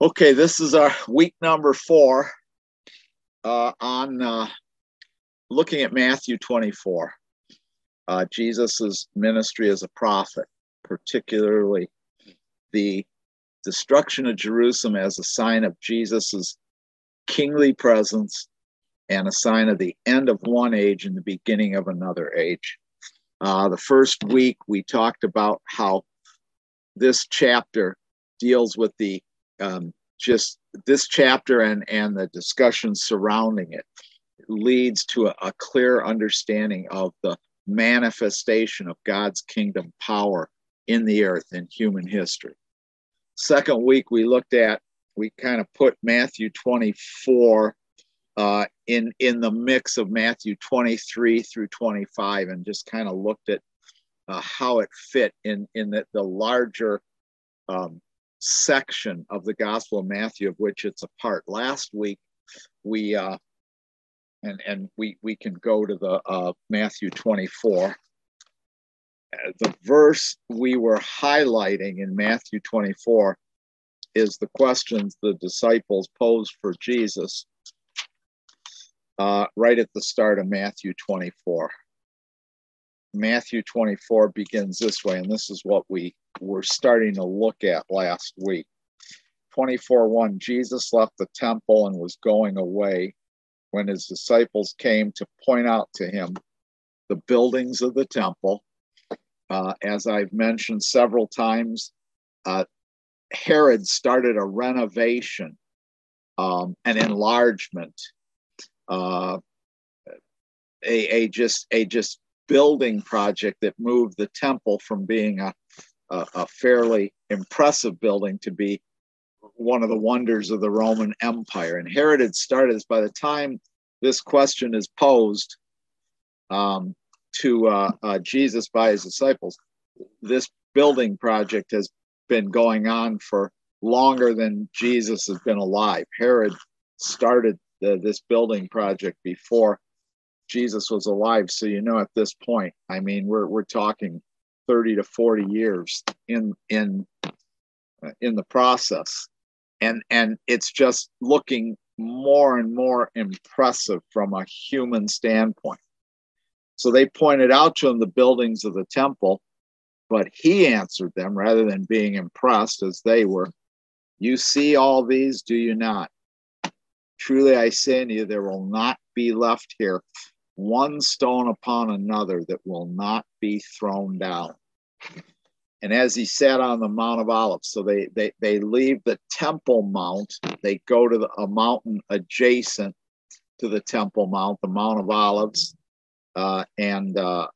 Okay, this is our week number 4 on looking at Matthew 24. Jesus's ministry as a prophet, particularly the destruction of Jerusalem as a sign of Jesus's kingly presence and a sign of the end of one age and the beginning of another age. The first week we talked about how this chapter deals with the just this chapter and the discussion surrounding it leads to a clear understanding of the manifestation of God's kingdom power in the earth in human history. Second week we kind of put Matthew 24 in the mix of Matthew 23 through 25 and just kind of looked at how it fit in the larger section of the Gospel of Matthew, of which it's a part. Last week we can go to the Matthew 24. The verse we were highlighting in Matthew 24 is the questions the disciples posed for Jesus right at the start of Matthew 24. Matthew 24 begins this way, and this is what we were starting to look at last week. 24:1, Jesus left the temple and was going away when his disciples came to point out to him the buildings of the temple. As I've mentioned several times, Herod started a renovation, an enlargement, a building project that moved the temple from being a fairly impressive building to be one of the wonders of the Roman Empire. And Herod had started this. By the time this question is posed to Jesus by his disciples, this building project has been going on for longer than Jesus has been alive. Herod started this building project before Jesus was alive. So, at this point, I mean, we're talking 30 to 40 years in the process. And it's just looking more and more impressive from a human standpoint. So they pointed out to him the buildings of the temple, but he answered them rather than being impressed as they were. You see all these, do you not? Truly I say unto you, there will not be left here one stone upon another that will not be thrown down. And as he sat on the Mount of Olives, so they leave the Temple Mount, they go to a mountain adjacent to the Temple Mount, the Mount of Olives, and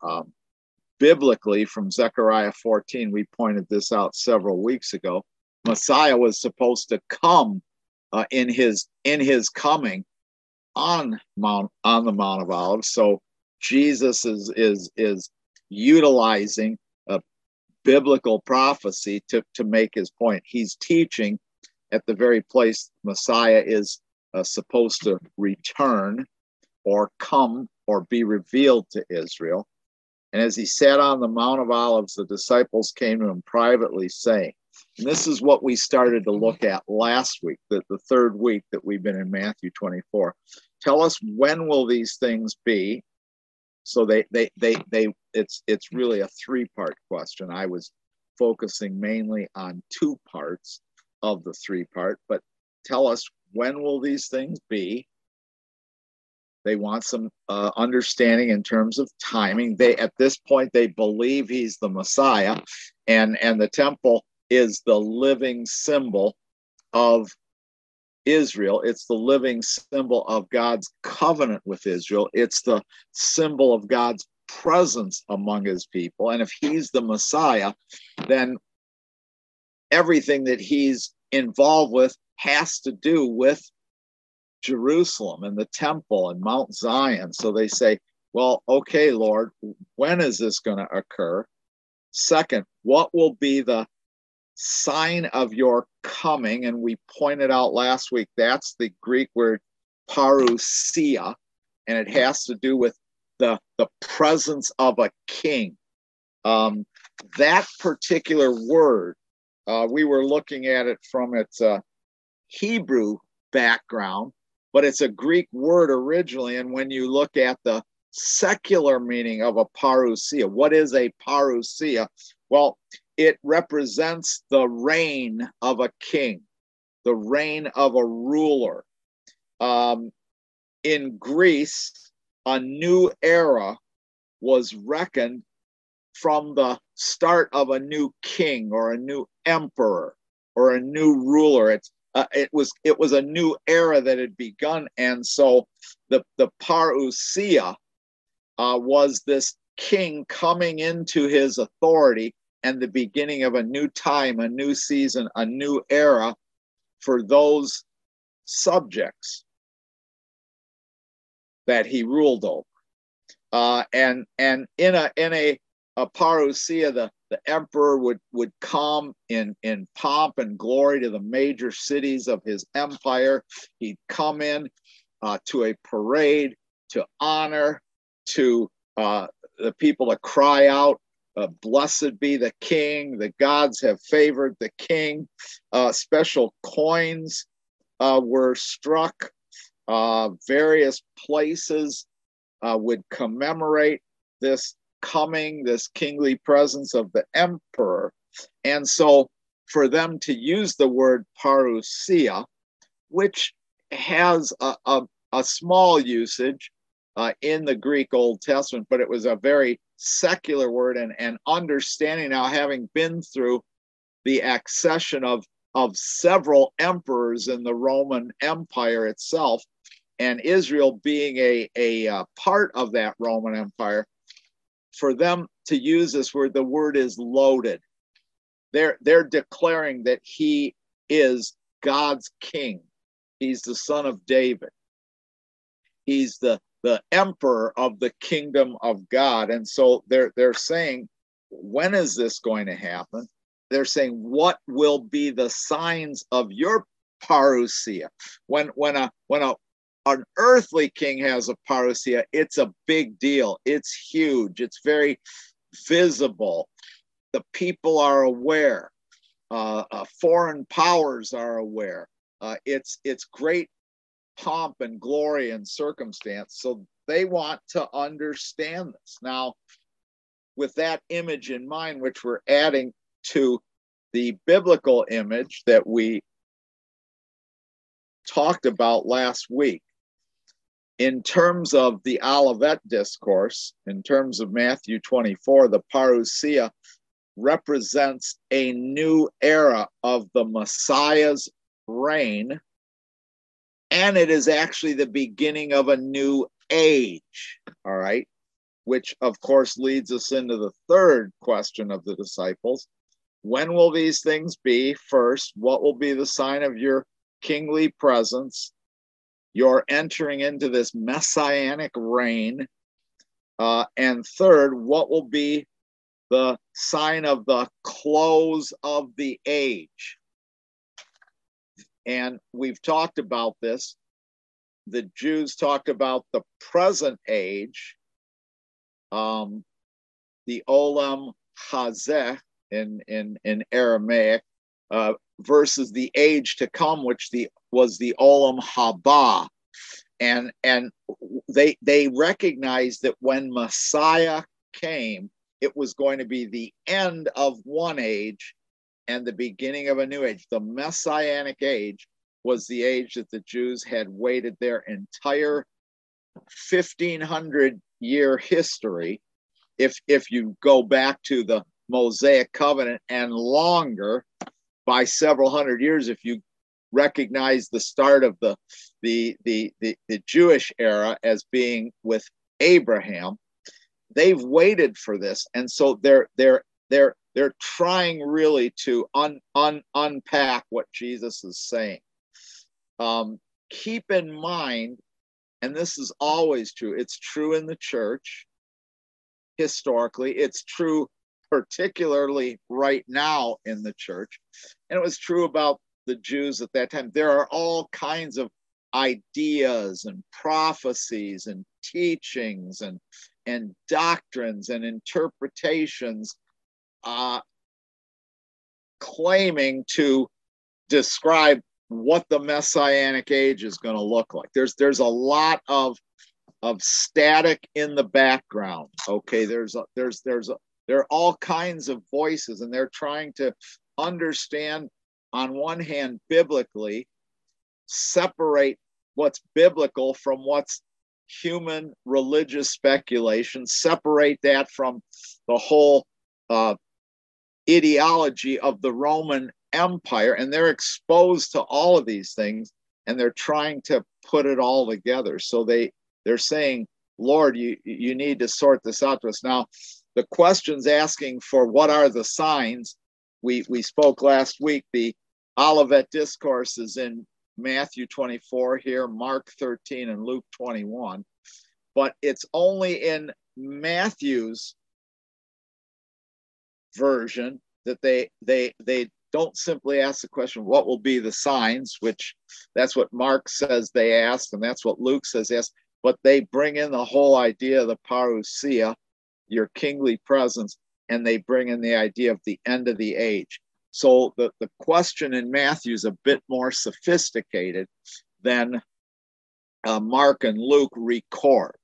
biblically from Zechariah 14, we pointed this out several weeks ago. Messiah was supposed to come in his coming on the Mount of Olives. So Jesus is utilizing a biblical prophecy to make his point. He's teaching at the very place Messiah is supposed to return or come or be revealed to Israel. And as he sat on the Mount of Olives, the disciples came to him privately saying, and this is what we started to look at last week, the third week that we've been in Matthew 24. Tell us, when will these things be? So it's really a 3-part question. I was focusing mainly on 2 parts of the 3-part, but tell us, when will these things be? They want some understanding in terms of timing. At this point, they believe he's the Messiah, and the temple is the living symbol of Israel. It's the living symbol of God's covenant with Israel. It's the symbol of God's presence among his people. And if he's the Messiah, then everything that he's involved with has to do with Jerusalem and the temple and Mount Zion. So they say, well, okay, Lord, when is this going to occur? Second, what will be the sign of your coming? And we pointed out last week, that's the Greek word parousia, and it has to do with the presence of a king. That particular word, we were looking at it from its Hebrew background, but it's a Greek word originally. And when you look at the secular meaning of a parousia, what is a parousia? Well, it represents the reign of a king, the reign of a ruler. In Greece, a new era was reckoned from the start of a new king or a new emperor or a new ruler. It was a new era that had begun, and so the parousia was this king coming into his authority and the beginning of a new time, a new season, a new era for those subjects that he ruled over. And in a parousia, the emperor would come in pomp and glory to the major cities of his empire. He'd come in to a parade to honor, to the people to cry out, blessed be the king, the gods have favored the king. Special coins were struck. Various places would commemorate this coming, this kingly presence of the emperor. And so for them to use the word parousia, which has a small usage in the Greek Old Testament, but it was a very secular word, and understanding now, having been through the accession of several emperors in the Roman Empire itself, and Israel being a part of that Roman Empire, for them to use this word, the word is loaded. They're declaring that he is God's king. He's the son of David. He's the emperor of the kingdom of God. And so they're saying, when is this going to happen? They're saying, what will be the signs of your parousia? When an earthly king has a parousia, it's a big deal. It's huge. It's very visible. The people are aware. Foreign powers are aware. It's great pomp and glory and circumstance. So they want to understand this. Now, with that image in mind, which we're adding to the biblical image that we talked about last week, in terms of the Olivet Discourse, in terms of Matthew 24, the parousia represents a new era of the Messiah's reign, and it is actually the beginning of a new age, all right? Which, of course, leads us into the third question of the disciples. When will these things be? First, what will be the sign of your kingly presence? You're entering into this messianic reign. And third, what will be the sign of the close of the age? And we've talked about this. The Jews talked about the present age, the Olam Hazeh in Aramaic, versus the age to come, which was the Olam Haba. And they recognized that when Messiah came, it was going to be the end of one age and the beginning of a new age. The Messianic age was the age that the Jews had waited their entire 1,500-year history. If you go back to the Mosaic covenant and longer, by several hundred years, if you recognize the start of the Jewish era as being with Abraham, they've waited for this, and so they're trying really to unpack what Jesus is saying. Keep in mind, and this is always true, it's true in the church historically, it's true particularly right now in the church, and it was true about the Jews at that time. There are all kinds of ideas and prophecies and teachings and doctrines and interpretations claiming to describe what the Messianic age is going to look like. There's a lot of static in the background. Okay, there are all kinds of voices, and they're trying to understand, on one hand, biblically, separate what's biblical from what's human religious speculation, separate that from the whole ideology of the Roman Empire, and they're exposed to all of these things, and they're trying to put it all together. So they're saying, Lord, you need to sort this out to us. Now, the questions asking for what are the signs, we spoke last week. The Olivet Discourse is in Matthew 24 here, Mark 13, and Luke 21. But it's only in Matthew's version that they don't simply ask the question, what will be the signs, which that's what Mark says they asked, and that's what Luke says they asked, but they bring in the whole idea of the parousia, your kingly presence, and they bring in the idea of the end of the age. So the question in Matthew is a bit more sophisticated than Mark and Luke record.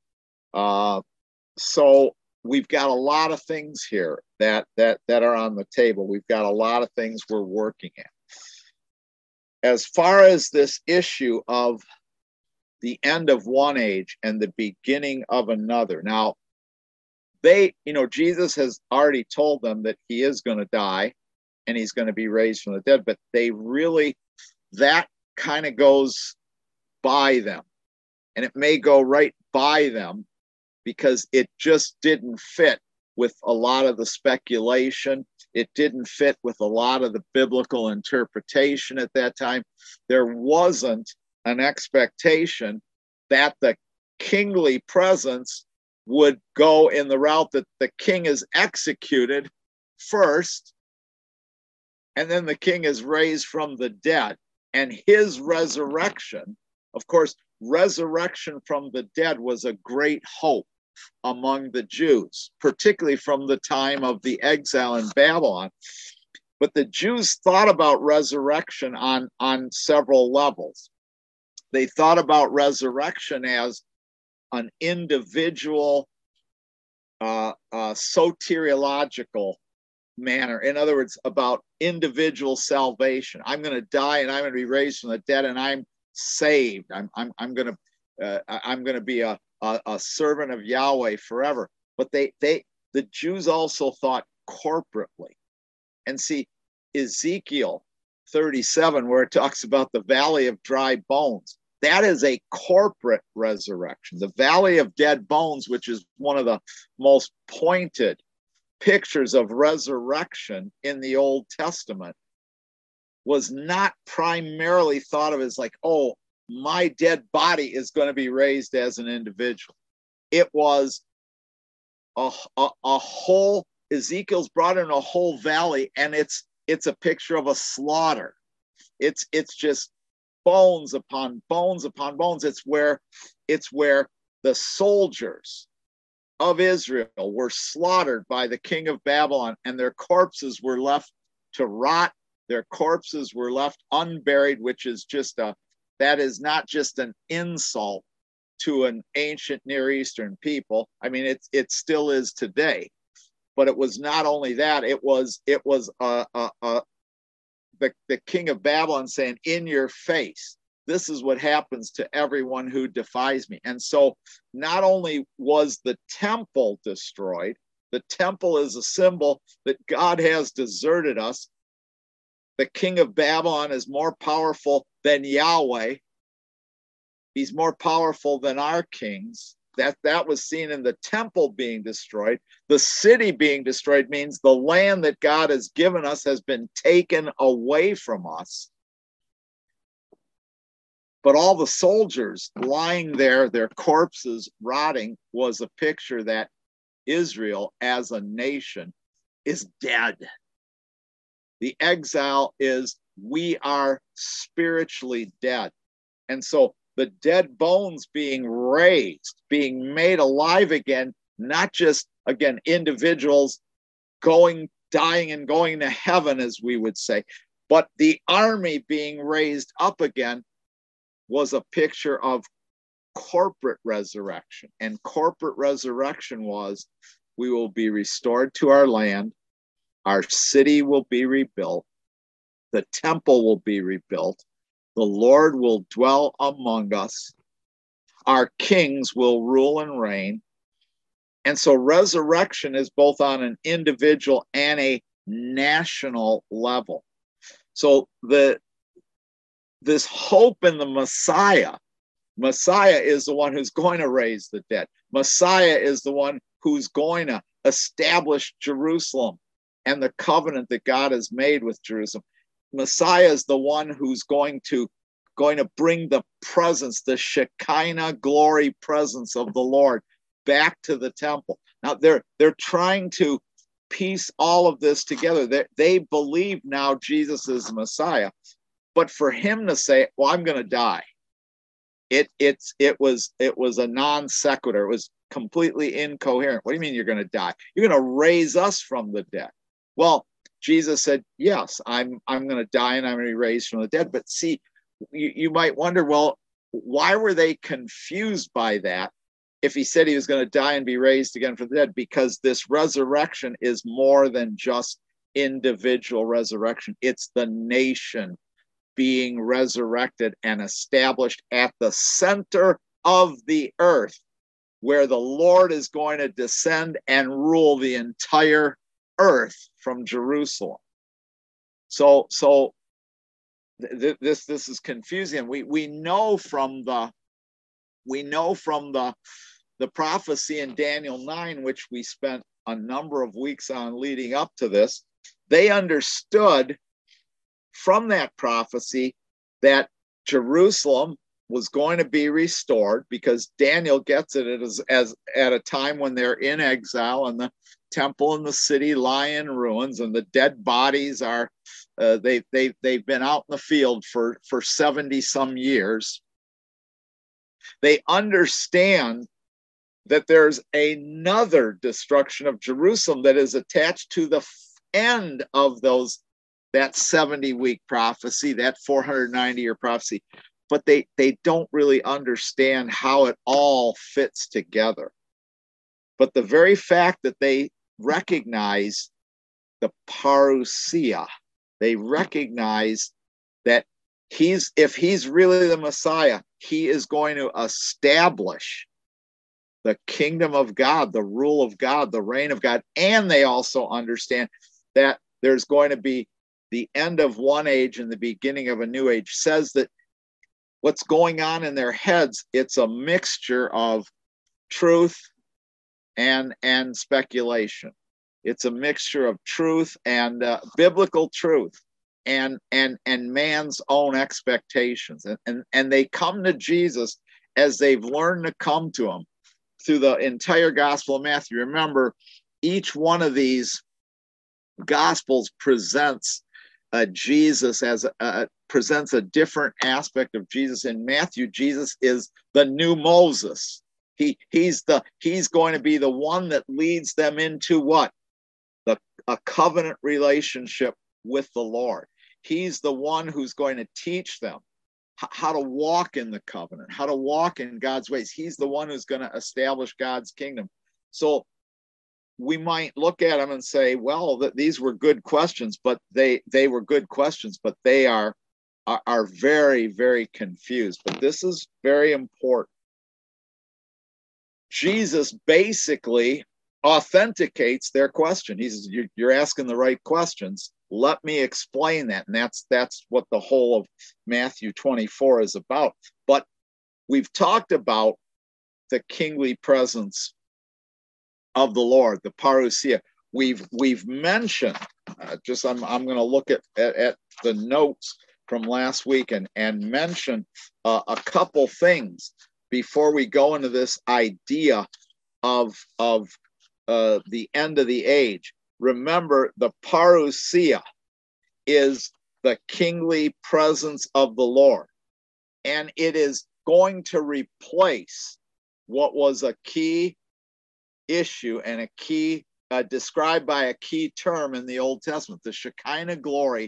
So we've got a lot of things here that are on the table. We've got a lot of things we're working at. As far as this issue of the end of one age and the beginning of another. Now, Jesus has already told them that he is going to die and he's going to be raised from the dead, but that kind of goes by them. And it may go right by them because it just didn't fit with a lot of the speculation. It didn't fit with a lot of the biblical interpretation at that time. There wasn't an expectation that the kingly presence would go in the route that the king is executed first, and then the king is raised from the dead. And his resurrection, of course, resurrection from the dead was a great hope among the Jews, particularly from the time of the exile in Babylon. But the Jews thought about resurrection on several levels. They thought about resurrection as an individual soteriological manner. In other words, about individual salvation. I'm going to die and I'm going to be raised from the dead and I'm saved. I'm going to be a servant of Yahweh forever. But the Jews also thought corporately. And see, Ezekiel 37, where it talks about the valley of dry bones, that is a corporate resurrection. The valley of dead bones, which is one of the most pointed pictures of resurrection in the Old Testament, was not primarily thought of as like, oh, my dead body is going to be raised as an individual. It was a whole, Ezekiel's brought in a whole valley, and it's a picture of a slaughter. It's just bones upon bones upon bones. It's where the soldiers of Israel were slaughtered by the king of Babylon, and their corpses were left to rot. Their corpses were left unburied, which is that is not just an insult to an ancient Near Eastern people. I mean, it still is today. But it was not only that, it was the king of Babylon saying, in your face, this is what happens to everyone who defies me. And so not only was the temple destroyed, the temple is a symbol that God has deserted us. The king of Babylon is more powerful than Yahweh. He's more powerful than our kings. That was seen in the temple being destroyed. The city being destroyed means the land that God has given us has been taken away from us. But all the soldiers lying there, their corpses rotting, was a picture that Israel as a nation is dead. The exile is, we are spiritually dead. And so the dead bones being raised, being made alive again, not just, again, individuals dying and going to heaven, as we would say, But the army being raised up again was a picture of corporate resurrection. And corporate resurrection was, we will be restored to our land, our city will be rebuilt, the temple will be rebuilt, the Lord will dwell among us, our kings will rule and reign. And so resurrection is both on an individual and a national level. So this hope in the Messiah is the one who's going to raise the dead. Messiah is the one who's going to establish Jerusalem and the covenant that God has made with Jerusalem. Messiah is the one who's going to bring the presence, the Shekinah glory presence of the Lord back to the temple. Now they're trying to piece all of this together. They believe now Jesus is the Messiah, but for him to say, well, I'm going to die, it was a non sequitur. It was completely incoherent. What do you mean you're going to die? You're going to raise us from the dead. Well, Jesus said, yes, I'm going to die and I'm going to be raised from the dead. But see, you might wonder, well, why were they confused by that if he said he was going to die and be raised again from the dead? Because this resurrection is more than just individual resurrection. It's the nation being resurrected and established at the center of the earth, where the Lord is going to descend and rule the entire earth from Jerusalem. So this is confusing. We know from the prophecy in Daniel 9, which we spent a number of weeks on leading up to this. They understood from that prophecy that Jerusalem was going to be restored, because Daniel gets it as at a time when they're in exile and the temple and the city lie in ruins and the dead bodies are they've been out in the field for 70 some years. They understand that there's another destruction of Jerusalem that is attached to the end of that 70-week prophecy, that 490-year prophecy. But they don't really understand how it all fits together. But the very fact that they recognize the parousia, they recognize that if he's really the Messiah, he is going to establish the kingdom of God, the rule of God, the reign of God. And they also understand that there's going to be the end of one age and the beginning of a new age. Says that what's going on in their heads, it's a mixture of truth and speculation. It's a mixture of truth and biblical truth and man's own expectations. And they come to Jesus as they've learned to come to him through the entire Gospel of Matthew. Remember, each one of these Gospels presents Jesus presents a different aspect of Jesus. In Matthew, Jesus is the new Moses. He's going to be the one that leads them into what? A covenant relationship with the Lord. He's the one who's going to teach them how to walk in the covenant, how to walk in God's ways. He's the one who's going to establish God's kingdom. So we might look at them and say, well, these were good questions, but they were good questions, but they are very, very confused. But this is very important. Jesus basically authenticates their question. He says, you're asking the right questions. Let me explain that. And that's what the whole of Matthew 24 is about. But we've talked about the kingly presence of the Lord, the parousia. We've mentioned, I'm going to look at the notes from last week and mention a couple things before we go into this idea of the end of the age. Remember, the parousia is the kingly presence of the Lord, and it is going to replace what was a key issue and a key described by a key term in the Old Testament. The Shekinah glory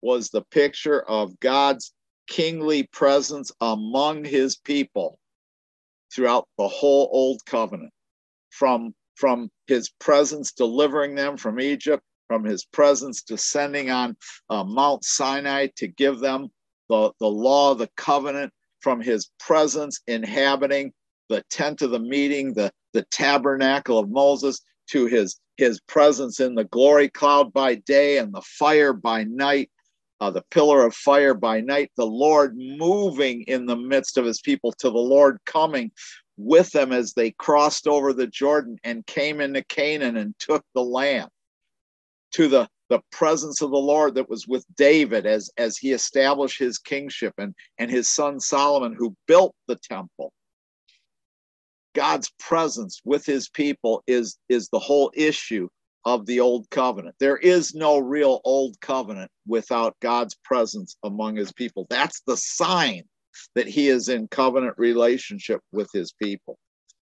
was the picture of God's kingly presence among his people throughout the whole Old Covenant, from his presence delivering them from Egypt, from his presence descending on Mount Sinai to give them the law of the covenant, from his presence inhabiting the tent of the meeting, the tabernacle of Moses, to his presence in the glory cloud by day and the fire by night, the pillar of fire by night, the Lord moving in the midst of his people, to the Lord coming with them as they crossed over the Jordan and came into Canaan and took the land, to the presence of the Lord that was with David as he established his kingship, and his son Solomon, who built the temple. God's presence with his people is the whole issue of the Old Covenant. There is no real Old Covenant without God's presence among his people. That's the sign that he is in covenant relationship with his people.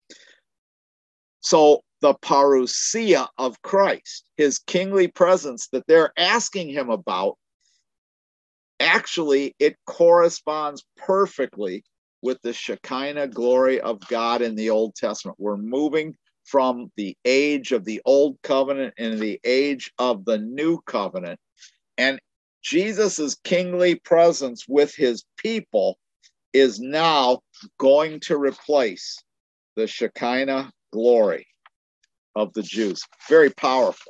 So the parousia of Christ, his kingly presence that they're asking him about, actually it corresponds perfectly with the Shekinah glory of God in the Old Testament. We're moving from the age of the Old Covenant into the age of the New Covenant. And Jesus's kingly presence with his people is now going to replace the Shekinah glory of the Jews. Very powerful.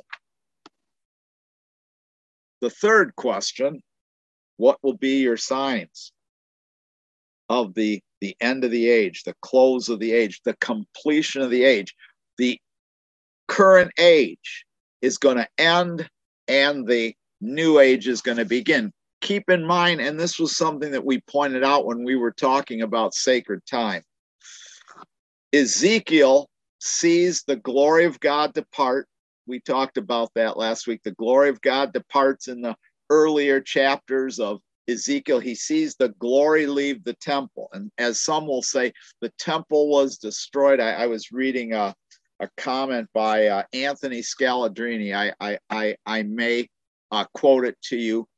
The third question, what will be your signs of the end of the age, the close of the age, the completion of the age? The current age is going to end and the new age is going to begin. Keep in mind, and this was something that we pointed out when we were talking about sacred time, Ezekiel sees the glory of God depart. We talked about that last week. The glory of God departs in the earlier chapters of Ezekiel. He sees the glory leave the temple. And as some will say, the temple was destroyed. I was reading a comment by Anthony Scalabrini. I may quote it to you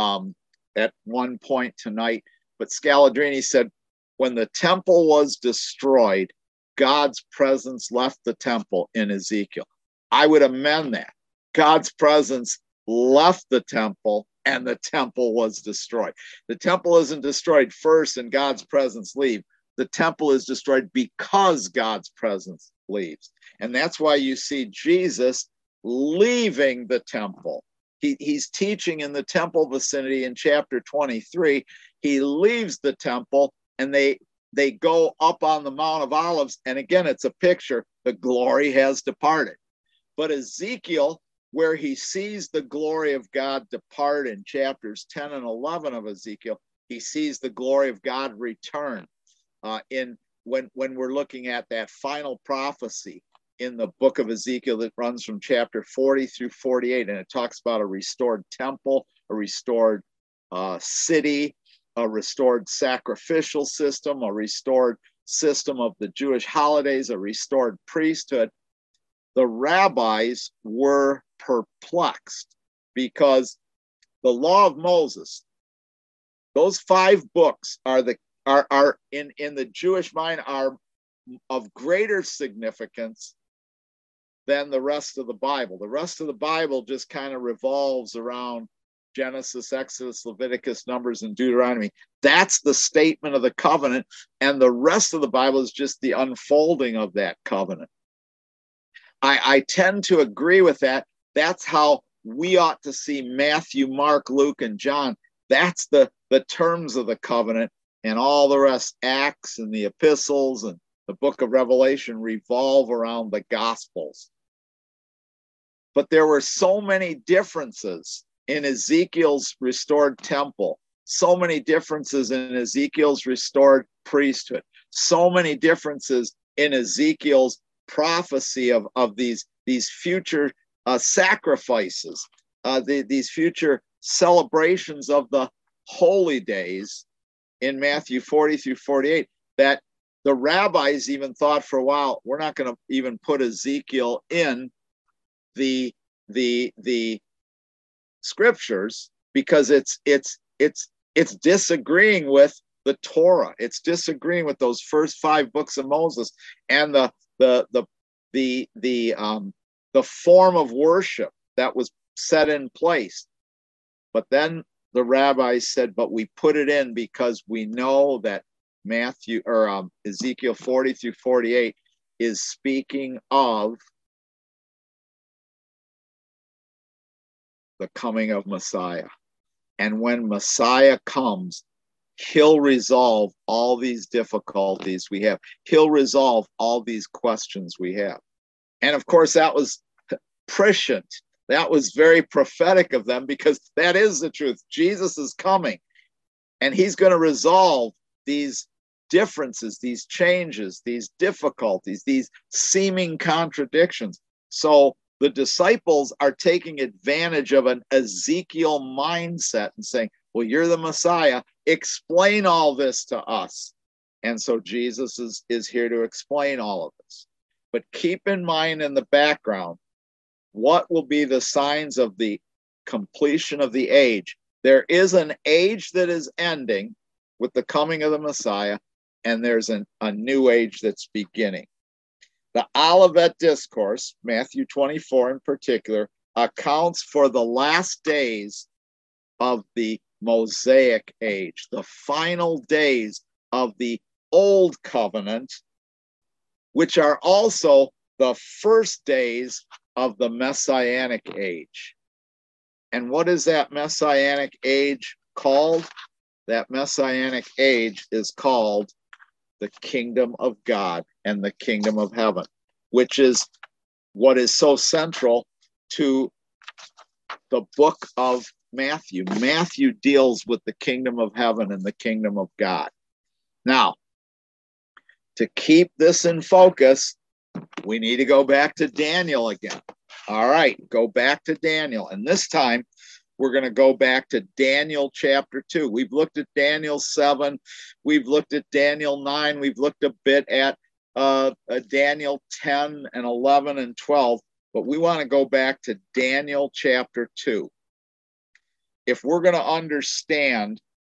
at one point tonight. But Scalabrini said, when the temple was destroyed, God's presence left the temple in Ezekiel. I would amend that. God's presence left the temple and the temple was destroyed. The temple isn't destroyed first and God's presence leaves. The temple is destroyed because God's presence leaves. And that's why you see Jesus leaving the temple. He's teaching in the temple vicinity in chapter 23. He leaves the temple and they go up on the Mount of Olives. And again, it's a picture. The glory has departed. But Ezekiel, where he sees the glory of God depart in chapters 10 and 11 of Ezekiel, he sees the glory of God return when we're looking at that final prophecy in the book of Ezekiel that runs from chapter 40 through 48. And it talks about a restored temple, a restored city, a restored sacrificial system, a restored system of the Jewish holidays, a restored priesthood. The rabbis were perplexed because the law of Moses, those 5 books are in the Jewish mind are of greater significance than the rest of the Bible. The rest of the Bible just kind of revolves around Genesis, Exodus, Leviticus, Numbers, and Deuteronomy. That's the statement of the covenant, and the rest of the Bible is just the unfolding of that covenant. I tend to agree with that. That's how we ought to see Matthew, Mark, Luke, and John. That's the terms of the covenant, and all the rest, Acts and the epistles and the book of Revelation, revolve around the Gospels. But there were so many differences in Ezekiel's restored temple, so many differences in Ezekiel's restored priesthood, so many differences in Ezekiel's prophecy of these future sacrifices, these future celebrations of the holy days in Matthew 40 through 48, that the rabbis even thought for a while, we're not going to even put Ezekiel in the scriptures because it's disagreeing with the Torah. It's disagreeing with those first 5 books of Moses and the form of worship that was set in place. But then the rabbis said, but we put it in because we know that Ezekiel 40 through 48 is speaking of the coming of Messiah. And when Messiah comes, he'll resolve all these difficulties we have. He'll resolve all these questions we have. And of course, that was prescient. That was very prophetic of them, because that is the truth. Jesus is coming, and he's going to resolve these differences, these changes, these difficulties, these seeming contradictions. So the disciples are taking advantage of an Ezekiel mindset and saying, well, you're the Messiah. Explain all this to us. And so Jesus is here to explain all of this. But keep in mind in the background, what will be the signs of the completion of the age? There is an age that is ending with the coming of the Messiah, and there's a new age that's beginning. The Olivet Discourse, Matthew 24 in particular, accounts for the last days of the Mosaic age, the final days of the Old Covenant, which are also the first days of the Messianic age. And what is that Messianic age called? That Messianic age is called the kingdom of God and the kingdom of heaven, which is what is so central to the book of Matthew. Matthew deals with the kingdom of heaven and the kingdom of God. Now, to keep this in focus, we need to go back to Daniel again. All right, go back to Daniel. And this time, we're going to go back to Daniel chapter 2. We've looked at Daniel 7. We've looked at Daniel 9. We've looked a bit at Daniel 10 and 11 and 12. But we want to go back to Daniel chapter 2. If we're going to understand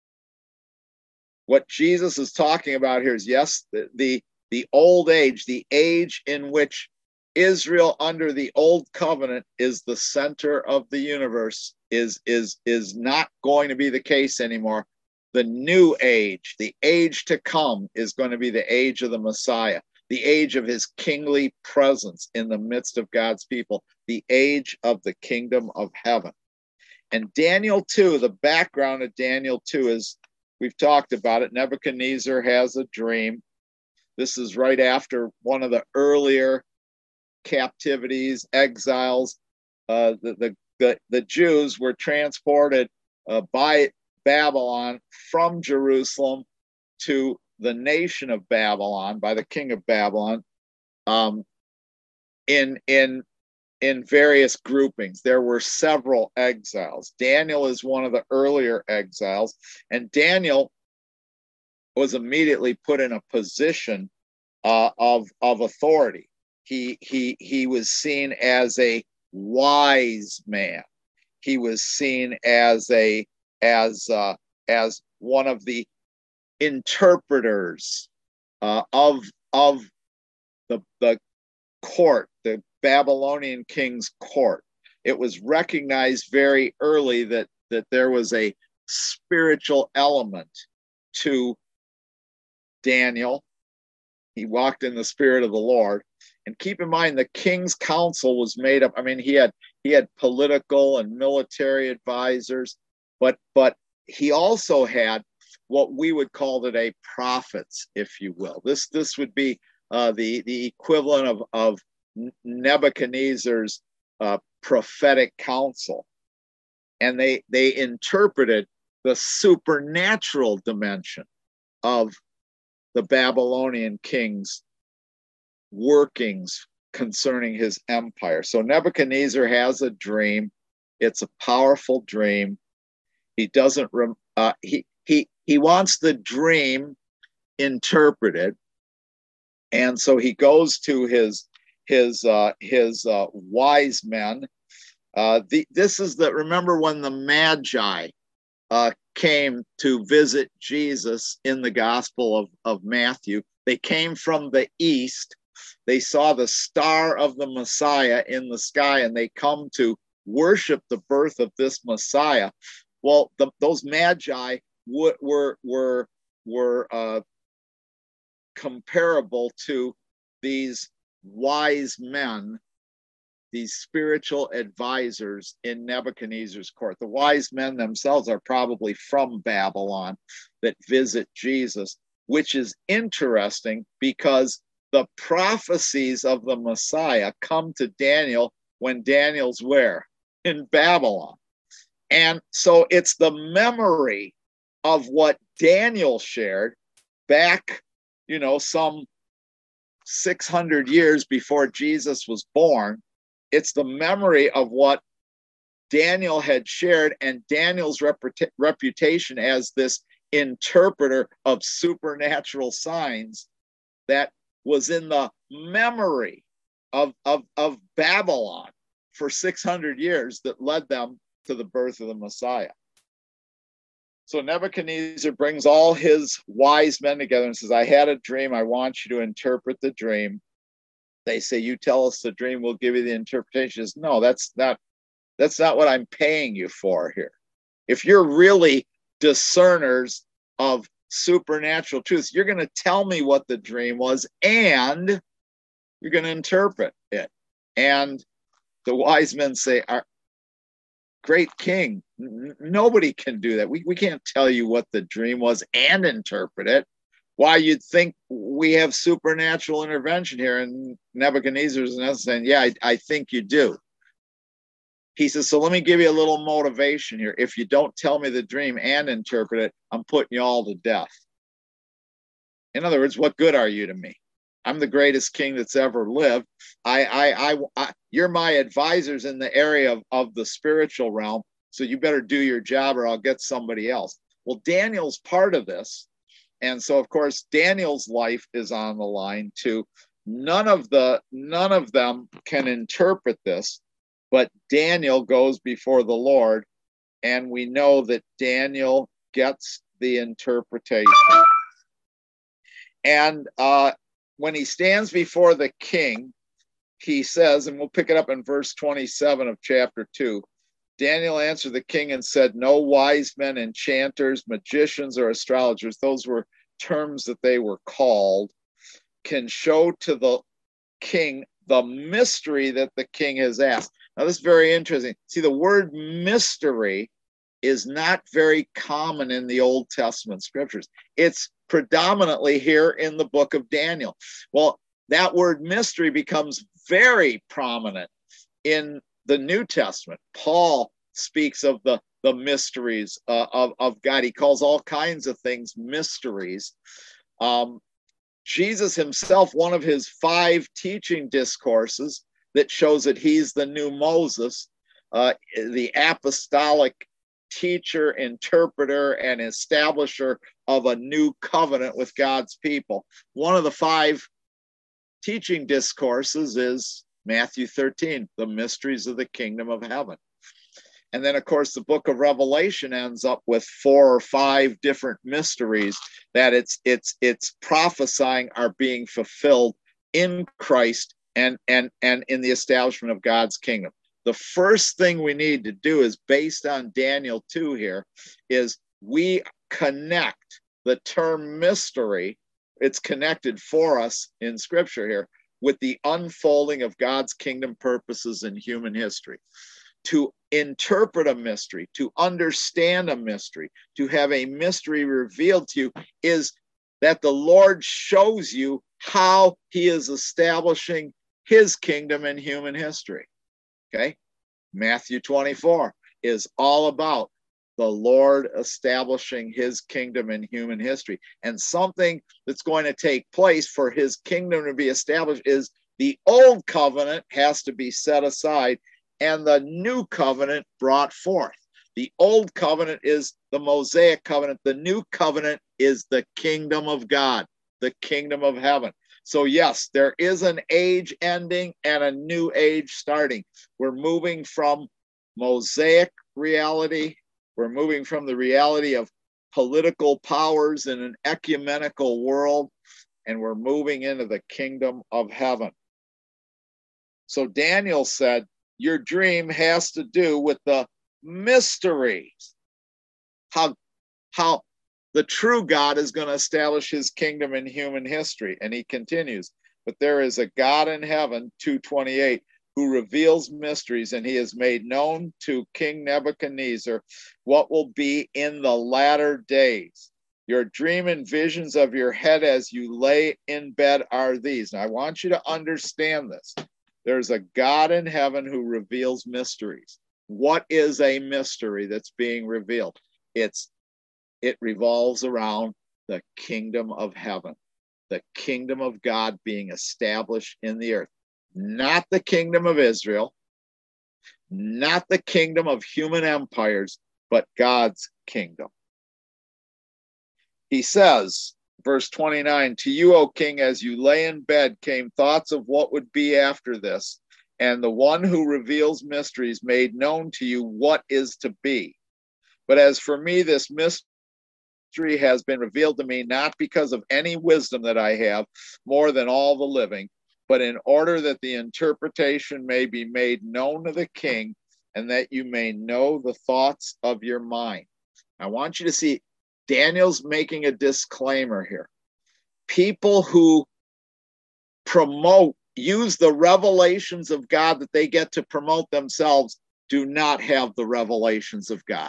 what Jesus is talking about here is, yes, the old age, the age in which Israel under the old covenant is the center of the universe, is not going to be the case anymore. The new age, the age to come, is going to be the age of the Messiah, the age of his kingly presence in the midst of God's people, the age of the kingdom of heaven. And Daniel 2, the background of Daniel 2 is, we've talked about it, Nebuchadnezzar has a dream. This is right after one of the earlier captivities, exiles. The Jews were transported by Babylon from Jerusalem to the nation of Babylon by the king of Babylon in various groupings. There were several exiles. Daniel is one of the earlier exiles, and Daniel was immediately put in a position of authority. He was seen as a wise man. He was seen as one of the interpreters of the court, the Babylonian king's court. It was recognized very early that there was a spiritual element to Daniel. He walked in the spirit of the Lord. And keep in mind, the king's council was made up. I mean, he had political and military advisors, but he also had what we would call today prophets, if you will. This would be the equivalent of Nebuchadnezzar's prophetic council. And they interpreted the supernatural dimension of the Babylonian king's workings concerning his empire. So Nebuchadnezzar has a dream. It's a powerful dream. He doesn't he wants the dream interpreted, and so he goes to his wise men, This is remember when the Magi came to visit Jesus in the Gospel of Matthew. They came from the east. They saw the star of the Messiah in the sky, and they come to worship the birth of this Messiah. Well, those Magi were comparable to these wise men, these spiritual advisors in Nebuchadnezzar's court. The wise men themselves are probably from Babylon that visit Jesus, which is interesting because the prophecies of the Messiah come to Daniel when Daniel's where? In Babylon. And so it's the memory of what Daniel shared back, some 600 years before Jesus was born. It's the memory of what Daniel had shared, and Daniel's reputation as this interpreter of supernatural signs that was in the memory of Babylon for 600 years that led them to the birth of the Messiah. So Nebuchadnezzar brings all his wise men together and says, I had a dream. I want you to interpret the dream. They say, you tell us the dream, we'll give you the interpretation. He says, no, that's not what I'm paying you for here. If you're really discerners of supernatural truths, you're going to tell me what the dream was, and you're going to interpret it. And the wise men say, great king, nobody can do that. We can't tell you what the dream was and interpret it. Why, you'd think we have supernatural intervention here. And Nebuchadnezzar's saying, yeah, I think you do. He says, so let me give you a little motivation here. If you don't tell me the dream and interpret it, I'm putting you all to death. In other words, what good are you to me? I'm the greatest king that's ever lived. You're my advisors in the area of the spiritual realm, so you better do your job or I'll get somebody else. Well, Daniel's part of this. And so, of course, Daniel's life is on the line too. None of them can interpret this, but Daniel goes before the Lord, and we know that Daniel gets the interpretation. And when he stands before the king, he says, and we'll pick it up in verse 27 of chapter 2, Daniel answered the king and said, no wise men, enchanters, magicians, or astrologers, those were terms that they were called, can show to the king the mystery that the king has asked. Now, this is very interesting. See, the word mystery is not very common in the Old Testament scriptures. It's predominantly here in the book of Daniel. Well, that word mystery becomes very prominent in the New Testament. Paul speaks of the mysteries of God. He calls all kinds of things mysteries. Jesus himself, one of his 5 teaching discourses that shows that he's the new Moses, the apostolic teacher, interpreter, and establisher of a new covenant with God's people. One of the 5 teaching discourses is Matthew 13, the mysteries of the kingdom of heaven. And then, of course, the book of Revelation ends up with 4 or 5 different mysteries that it's prophesying are being fulfilled in Christ and in the establishment of God's kingdom. The first thing we need to do is, based on Daniel 2 here, is we connect the term mystery. It's connected for us in scripture here with the unfolding of God's kingdom purposes in human history. To interpret a mystery, to understand a mystery, to have a mystery revealed to you is that the Lord shows you how he is establishing his kingdom in human history. Okay? Matthew 24 is all about the Lord establishing his kingdom in human history. And something that's going to take place for his kingdom to be established is the old covenant has to be set aside and the new covenant brought forth. The old covenant is the Mosaic covenant. The new covenant is the kingdom of God, the kingdom of heaven. So yes, there is an age ending and a new age starting. We're moving from Mosaic reality. We're moving from the reality of political powers in an ecumenical world, and we're moving into the kingdom of heaven. So Daniel said, your dream has to do with the mysteries. How the true God is going to establish his kingdom in human history. And he continues, but there is a God in heaven, 2:28, who reveals mysteries, and he has made known to King Nebuchadnezzar what will be in the latter days. Your dream and visions of your head as you lay in bed are these. And I want you to understand this. There's a God in heaven who reveals mysteries. What is a mystery that's being revealed? It revolves around the kingdom of heaven, the kingdom of God being established in the earth. Not the kingdom of Israel, not the kingdom of human empires, but God's kingdom. He says, verse 29, to you, O king, as you lay in bed, came thoughts of what would be after this, and the one who reveals mysteries made known to you what is to be. But as for me, this mystery has been revealed to me, not because of any wisdom that I have more than all the living, but in order that the interpretation may be made known to the king, and that you may know the thoughts of your mind. I want you to see Daniel's making a disclaimer here. People who use the revelations of God that they get to promote themselves, do not have the revelations of God.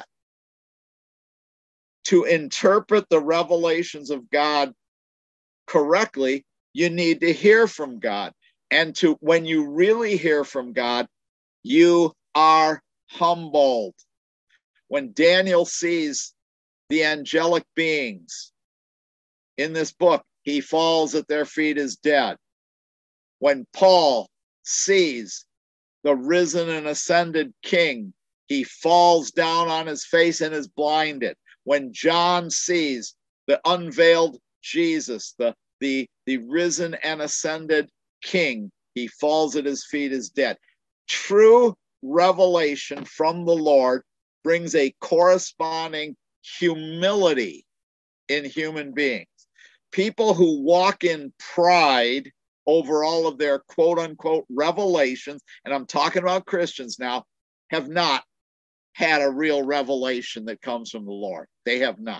To interpret the revelations of God correctly, you need to hear from God. And when you really hear from God, you are humbled. When Daniel sees the angelic beings in this book, he falls at their feet as dead. When Paul sees the risen and ascended king, he falls down on his face and is blinded. When John sees the unveiled Jesus, the risen and ascended king, he falls at his feet as dead. True revelation from the Lord brings a corresponding humility in human beings. People who walk in pride over all of their quote unquote revelations, and I'm talking about Christians now, have not had a real revelation that comes from the Lord. They have not.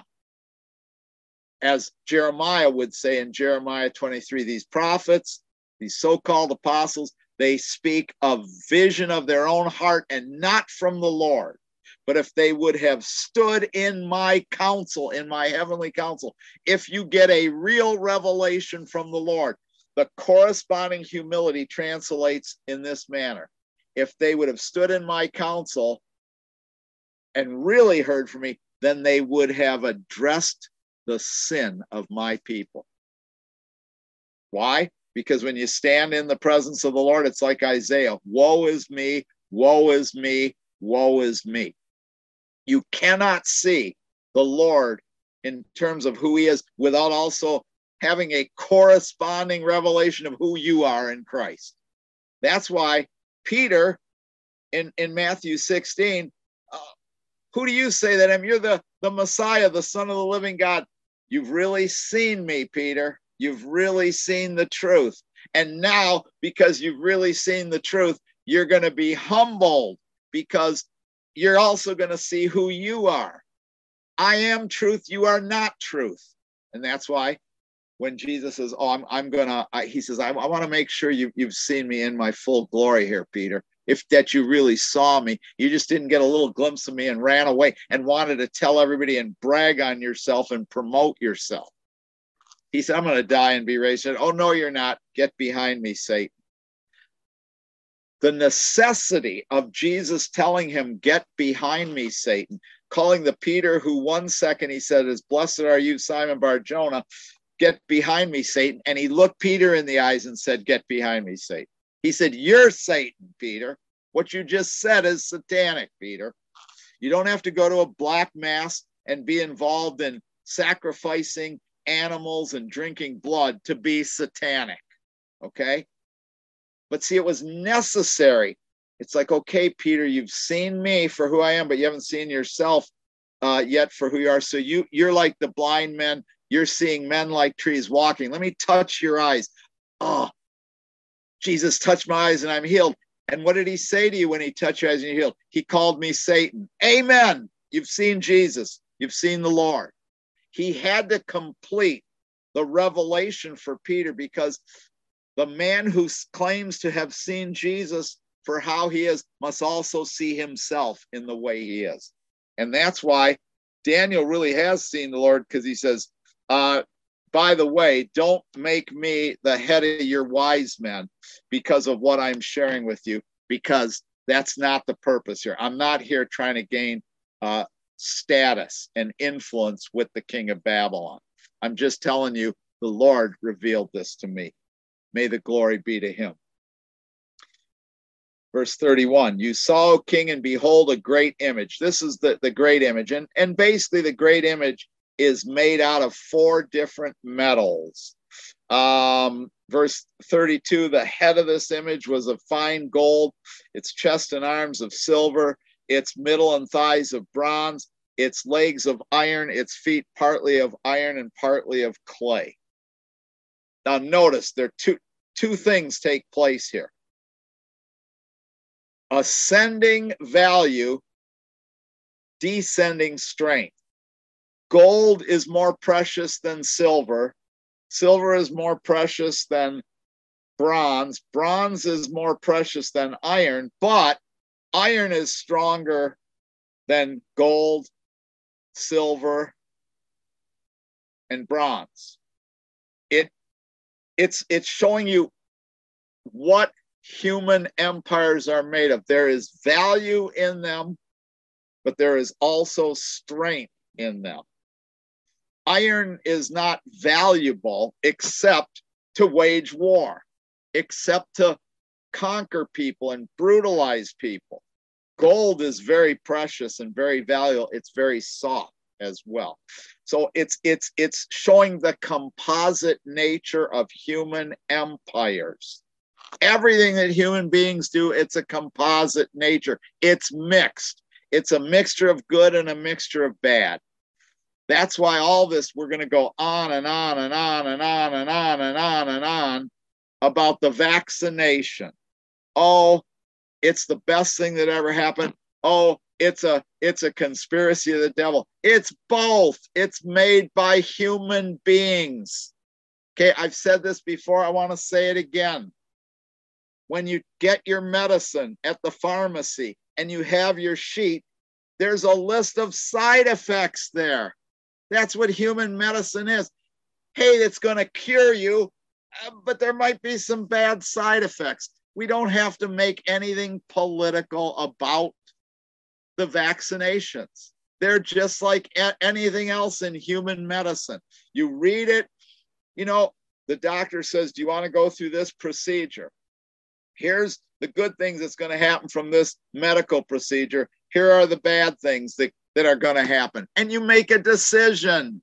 As Jeremiah would say in Jeremiah 23, these prophets, these so-called apostles, they speak a vision of their own heart and not from the Lord. But if they would have stood in my counsel, in my heavenly counsel, if you get a real revelation from the Lord, the corresponding humility translates in this manner. If they would have stood in my counsel and really heard from me, then they would have addressed the sin of my people. Why? Because when you stand in the presence of the Lord, it's like Isaiah, woe is me, woe is me, woe is me. You cannot see the Lord in terms of who he is without also having a corresponding revelation of who you are in Christ. That's why Peter in Matthew 16, who do you say that I am? You're the Messiah, the Son of the living God. You've really seen me, Peter. You've really seen the truth. And now, because you've really seen the truth, you're going to be humbled because you're also going to see who you are. I am truth. You are not truth. And that's why when Jesus says, he says, I want to make sure you've seen me in my full glory here, Peter. If that you really saw me, you just didn't get a little glimpse of me and ran away and wanted to tell everybody and brag on yourself and promote yourself. He said, I'm going to die and be raised. He said, oh, no, you're not. Get behind me, Satan. The necessity of Jesus telling him, get behind me, Satan, calling the Peter who 1 second he said is, blessed are you, Simon Bar-Jonah, get behind me, Satan. And he looked Peter in the eyes and said, get behind me, Satan. He said, you're Satan, Peter. What you just said is satanic, Peter. You don't have to go to a black mass and be involved in sacrificing animals and drinking blood to be satanic, okay? But see, it was necessary It's like, okay, Peter, you've seen me for who I am, but you haven't seen yourself yet for who you are. So you're like the blind men. You're seeing men like trees walking. Let me touch your eyes. Oh, Jesus touched my eyes and I'm healed. And what did he say to you when he touched your eyes and you're healed? He called me Satan. Amen. You've seen Jesus. You've seen the Lord. He had to complete the revelation for Peter, because the man who claims to have seen Jesus for how he is must also see himself in the way he is. And that's why Daniel really has seen the Lord, because he says, by the way, don't make me the head of your wise men because of what I'm sharing with you, because that's not the purpose here. I'm not here trying to gain status and influence with the king of Babylon. I'm just telling you, the Lord revealed this to me. May the glory be to him. Verse 31, you saw, O king, and behold, a great image. This is the great image. And basically the great image is made out of 4 different metals. Verse 32, the head of this image was of fine gold, its chest and arms of silver, its middle and thighs of bronze, its legs of iron, its feet partly of iron and partly of clay. Now notice there are two things take place here. Ascending value, descending strength. Gold is more precious than silver. Silver is more precious than bronze. Bronze is more precious than iron, but iron is stronger than gold, silver, and bronze. It's showing you what human empires are made of. There is value in them, but there is also strength in them. Iron is not valuable except to wage war, except to conquer people and brutalize people. Gold is very precious and very valuable. It's very soft as well. So it's showing the composite nature of human empires. Everything that human beings do, it's a composite nature. It's mixed. It's a mixture of good and a mixture of bad. That's why all this, we're going to go on and on and on and on and on and on and on about the vaccination. Oh, it's the best thing that ever happened. Oh, it's a conspiracy of the devil. It's both. It's made by human beings. Okay, I've said this before. I want to say it again. When you get your medicine at the pharmacy and you have your sheet, there's a list of side effects there. That's what human medicine is. Hey, it's going to cure you, but there might be some bad side effects. We don't have to make anything political about the vaccinations. They're just like anything else in human medicine. You read it, the doctor says, do you want to go through this procedure? Here's the good things that's going to happen from this medical procedure. Here are the bad things that are going to happen. And you make a decision.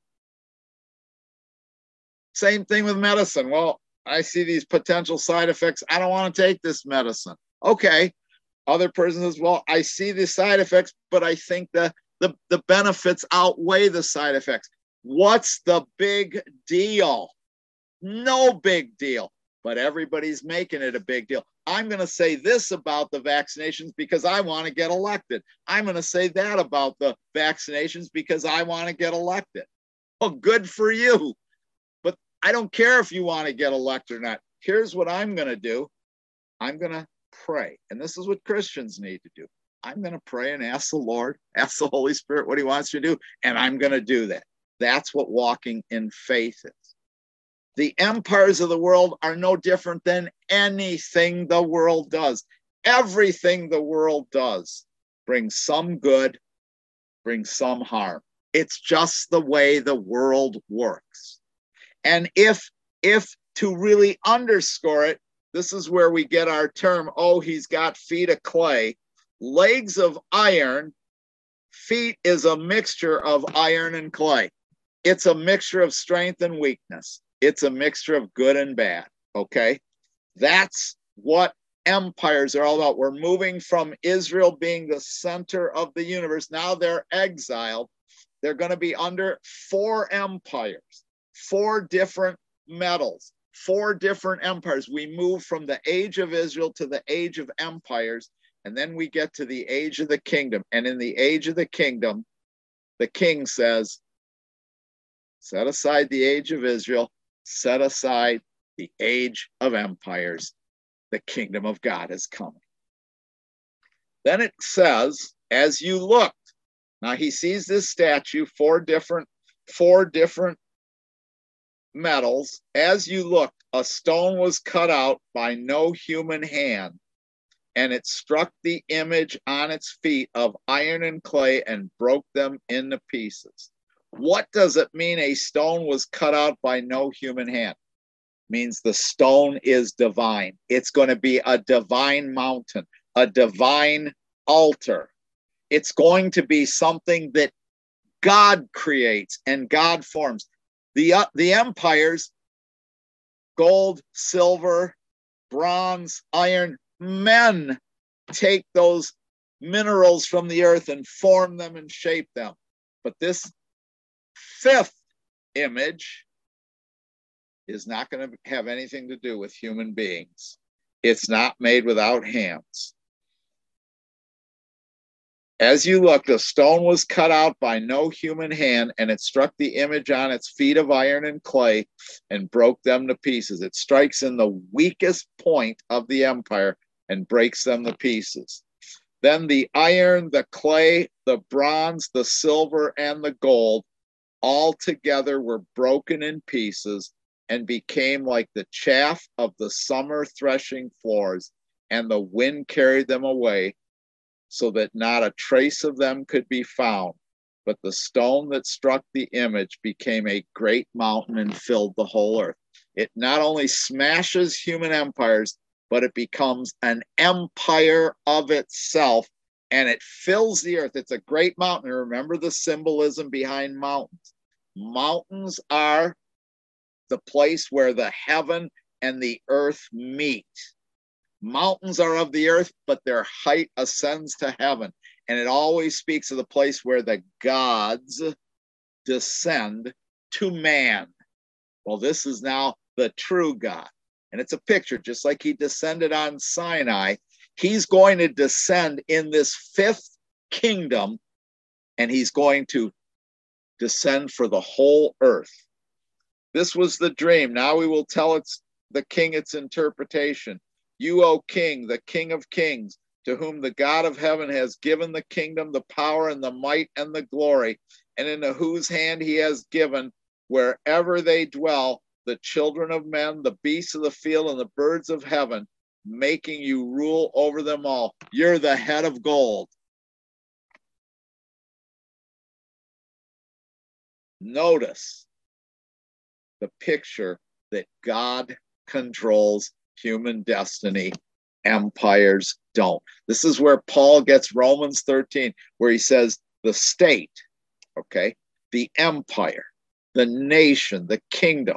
Same thing with medicine. Well, I see these potential side effects. I don't want to take this medicine. Okay. Other person says, well, I see the side effects, but I think the benefits outweigh the side effects. What's the big deal? No big deal, but everybody's making it a big deal. I'm going to say this about the vaccinations because I want to get elected. I'm going to say that about the vaccinations because I want to get elected. Well, good for you. But I don't care if you want to get elected or not. Here's what I'm going to do. I'm going to pray. And this is what Christians need to do. I'm going to pray and ask the Lord, ask the Holy Spirit what he wants you to do. And I'm going to do that. That's what walking in faith is. The empires of the world are no different than anything the world does. Everything the world does brings some good, brings some harm. It's just the way the world works. And if to really underscore it, this is where we get our term, oh, he's got feet of clay, legs of iron. Feet is a mixture of iron and clay. It's a mixture of strength and weakness. It's a mixture of good and bad, okay? That's what empires are all about. We're moving from Israel being the center of the universe. Now they're exiled. They're going to be under 4 empires, 4 different metals, 4 different empires. We move from the age of Israel to the age of empires, and then we get to the age of the kingdom. And in the age of the kingdom, the king says, set aside the age of Israel, set aside the age of empires. The kingdom of God is coming. Then it says, as you looked, now he sees this statue, 4 different metals. As you looked, a stone was cut out by no human hand, and it struck the image on its feet of iron and clay and broke them into pieces. What does it mean a stone was cut out by no human hand? It means the stone is divine. It's going to be a divine mountain, a divine altar. It's going to be something that God creates and God forms. The empires, gold, silver, bronze, iron, men take those minerals from the earth and form them and shape them. But this 5th image is not going to have anything to do with human beings. It's not made without hands. As you looked, a stone was cut out by no human hand, and it struck the image on its feet of iron and clay and broke them to pieces. It strikes in the weakest point of the empire and breaks them to pieces. Then the iron, the clay, the bronze, the silver, and the gold all together were broken in pieces and became like the chaff of the summer threshing floors, and the wind carried them away, so that not a trace of them could be found. But the stone that struck the image became a great mountain and filled the whole earth. It not only smashes human empires, but it becomes an empire of itself, and it fills the earth. It's a great mountain. Remember the symbolism behind mountains. Mountains are the place where the heaven and the earth meet. Mountains are of the earth, but their height ascends to heaven. And it always speaks of the place where the gods descend to man. Well, this is now the true God. And it's a picture, just like he descended on Sinai. He's going to descend in this 5th kingdom, and he's going to descend for the whole earth. This was the dream. Now we will tell the king its interpretation. You, O king, the king of kings, to whom the God of heaven has given the kingdom, the power, and the might, and the glory, and into whose hand he has given, wherever they dwell, the children of men, the beasts of the field, and the birds of heaven, making you rule over them all. You're the head of gold. Notice the picture that God controls human destiny. Empires don't. This is where Paul gets Romans 13, where he says the state, okay, the empire, the nation, the kingdom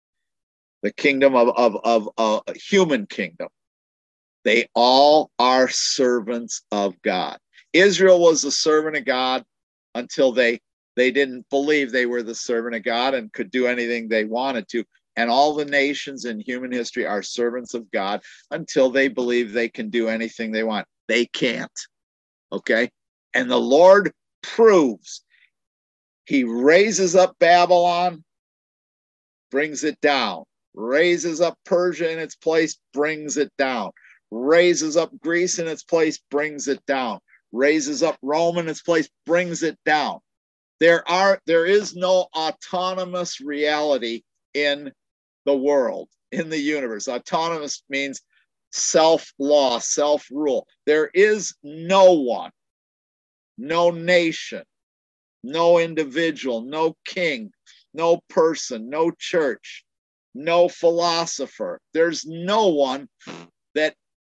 of human kingdom, they all are servants of God. Israel was the servant of God until they didn't believe they were the servant of God and could do anything they wanted to. And all the nations in human history are servants of God until they believe they can do anything they want. They can't. Okay? And the Lord proves. He raises up Babylon, brings it down. Raises up Persia in its place, brings it down. Raises up Greece in its place, brings it down. Raises up Rome in its place, brings it down. There is no autonomous reality in the world, in the universe. Autonomous means self-law, self-rule. There is no one, no nation, no individual, no king, no person, no church, no philosopher. There's no one that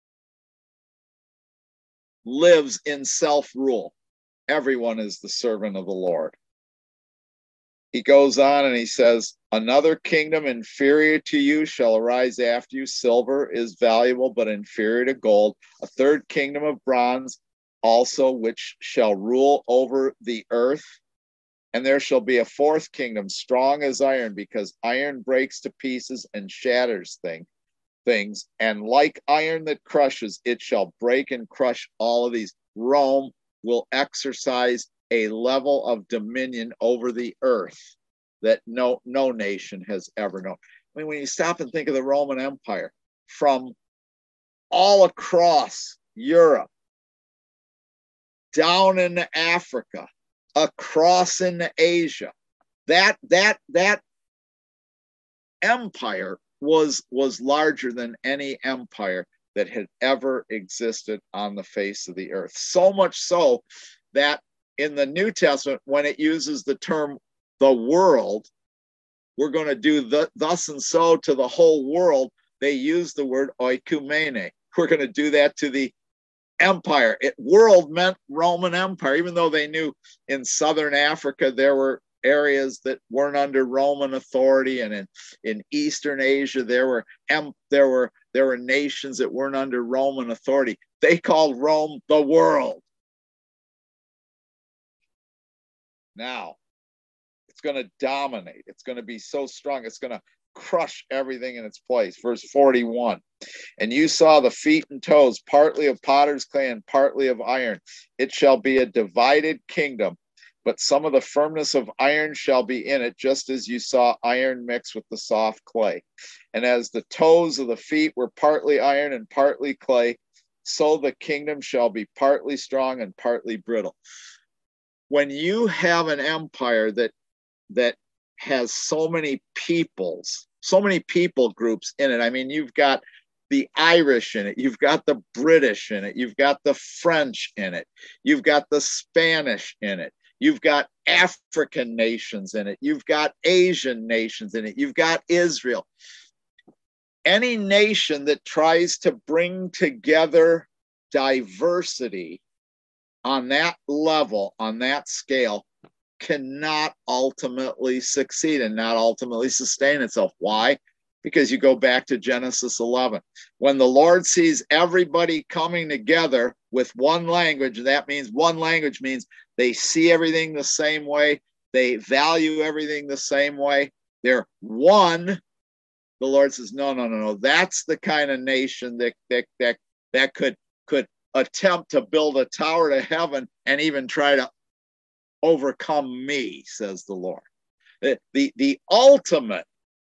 lives in self-rule. Everyone is the servant of the Lord. he goes on and he says, another kingdom inferior to you shall arise after you. Silver is valuable, but inferior to gold. A third kingdom of bronze also, which shall rule over the earth. And there shall be a fourth kingdom, strong as iron, because iron breaks to pieces and shatters things. And like iron that crushes, it shall break and crush all of these. Rome will exercise a level of dominion over the earth that no nation has ever known. I mean, when you stop and think of the Roman Empire, from all across Europe, down into Africa, across into Asia, that empire was larger than any empire that had ever existed on the face of the earth. So much so that in the New Testament, when it uses the term the world, we're going to do thus and so to the whole world, they use the word oikumene. We're going to do that to the empire. World meant Roman Empire, even though they knew in southern Africa there were areas that weren't under Roman authority, and in Eastern Asia there were nations that weren't under Roman authority. They called Rome the world. Now, it's going to dominate. It's going to be so strong. It's going to crush everything in its place. Verse 41. And you saw the feet and toes, partly of potter's clay and partly of iron. It shall be a divided kingdom, but some of the firmness of iron shall be in it, just as you saw iron mixed with the soft clay. And as the toes of the feet were partly iron and partly clay, so the kingdom shall be partly strong and partly brittle. When you have an empire that has so many people groups in it, I mean, you've got the Irish in it, you've got the British in it, you've got the French in it, you've got the Spanish in it, you've got African nations in it, you've got Asian nations in it, you've got Israel. Any nation that tries to bring together diversity on that level, on that scale, cannot ultimately succeed and not ultimately sustain itself. Why? Because you go back to Genesis 11. When the Lord sees everybody coming together with one language, and that means one language means they see everything the same way, they value everything the same way, they're one. The Lord says, no. That's the kind of nation that could attempt to build a tower to heaven and even try to overcome me, says the Lord. The ultimate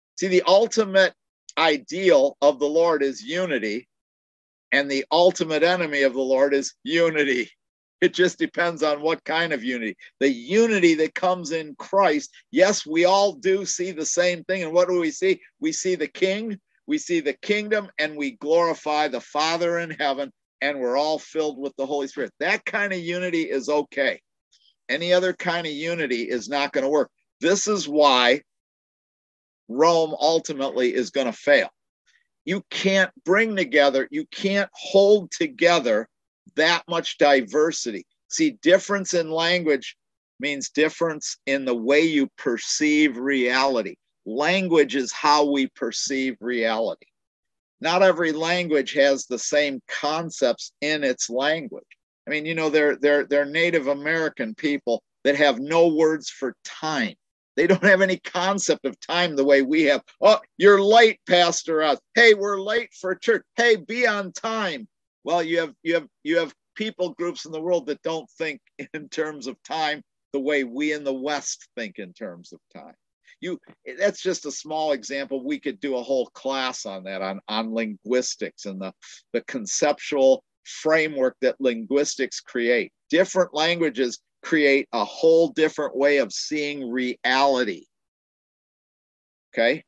ideal of the Lord is unity, and the ultimate enemy of the Lord is unity. It just depends on what kind of unity. The unity that comes in Christ. Yes, we all do see the same thing. And what do we see? We see the King, we see the kingdom, and we glorify the Father in heaven, and we're all filled with the Holy Spirit. That kind of unity is okay. Any other kind of unity is not going to work. This is why Rome ultimately is going to fail. You can't bring together, you can't hold together that much diversity. See, difference in language means difference in the way you perceive reality. Language is how we perceive reality. Not every language has the same concepts in its language. I mean, you know, they're Native American people that have no words for time. They don't have any concept of time the way we have. Oh, you're late, Pastor Oz. Hey, we're late for church. Hey, be on time. Well, you have people groups in the world that don't think in terms of time the way we in the West think in terms of time. That's just a small example. We could do a whole class on that, on linguistics and the conceptual framework that linguistics create. Different languages create a whole different way of seeing reality. Okay?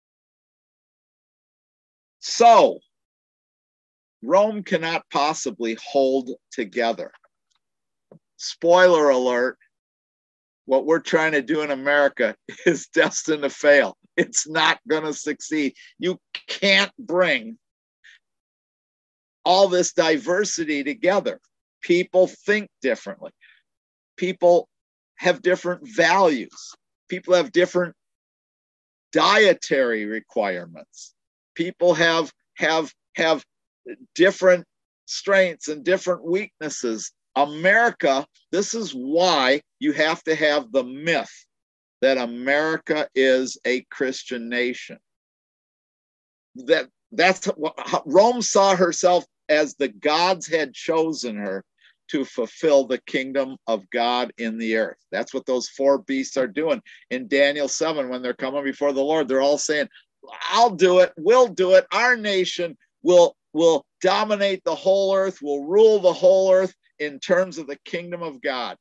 So, Rome cannot possibly hold together. Spoiler alert, what we're trying to do in America is destined to fail. It's not going to succeed. You can't bring all this diversity together. People think differently. People have different values. People have different dietary requirements. People have different strengths and different weaknesses. America, this is why you have to have the myth that America is a Christian nation. That's what Rome saw herself as the gods had chosen her to fulfill the kingdom of God in the earth. That's what those four beasts are doing in Daniel 7 when they're coming before the Lord. They're all saying, I'll do it, we'll do it. Our nation will dominate the whole earth, will rule the whole earth in terms of the kingdom of God.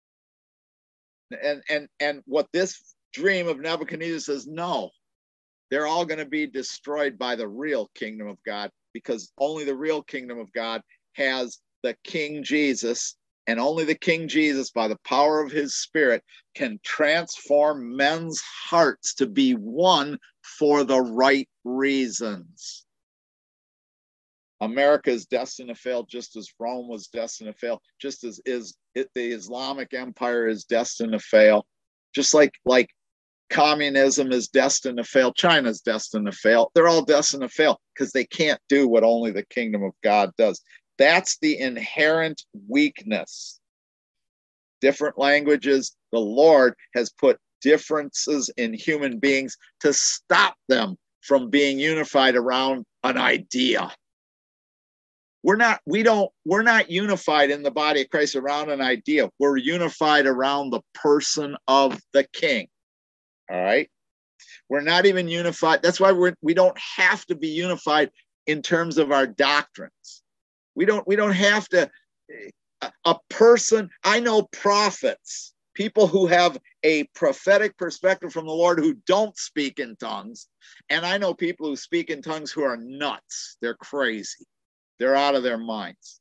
And what this dream of Nebuchadnezzar says, no, they're all going to be destroyed by the real kingdom of God, because only the real kingdom of God has the King Jesus, and only the King Jesus, by the power of his Spirit, can transform men's hearts to be one for the right reasons. America is destined to fail, just as Rome was destined to fail, just as the Islamic Empire is destined to fail, just like communism is destined to fail, China's destined to fail. They're all destined to fail because they can't do what only the kingdom of God does. That's the inherent weakness. Different languages, the Lord has put differences in human beings to stop them from being unified around an idea. We're not unified in the body of Christ around an idea. We're unified around the person of the King. All right. We're not even unified. That's why we don't have to be unified in terms of our doctrines. We don't have to. A person, I know prophets, people who have a prophetic perspective from the Lord who don't speak in tongues. And I know people who speak in tongues who are nuts. They're crazy. They're out of their minds.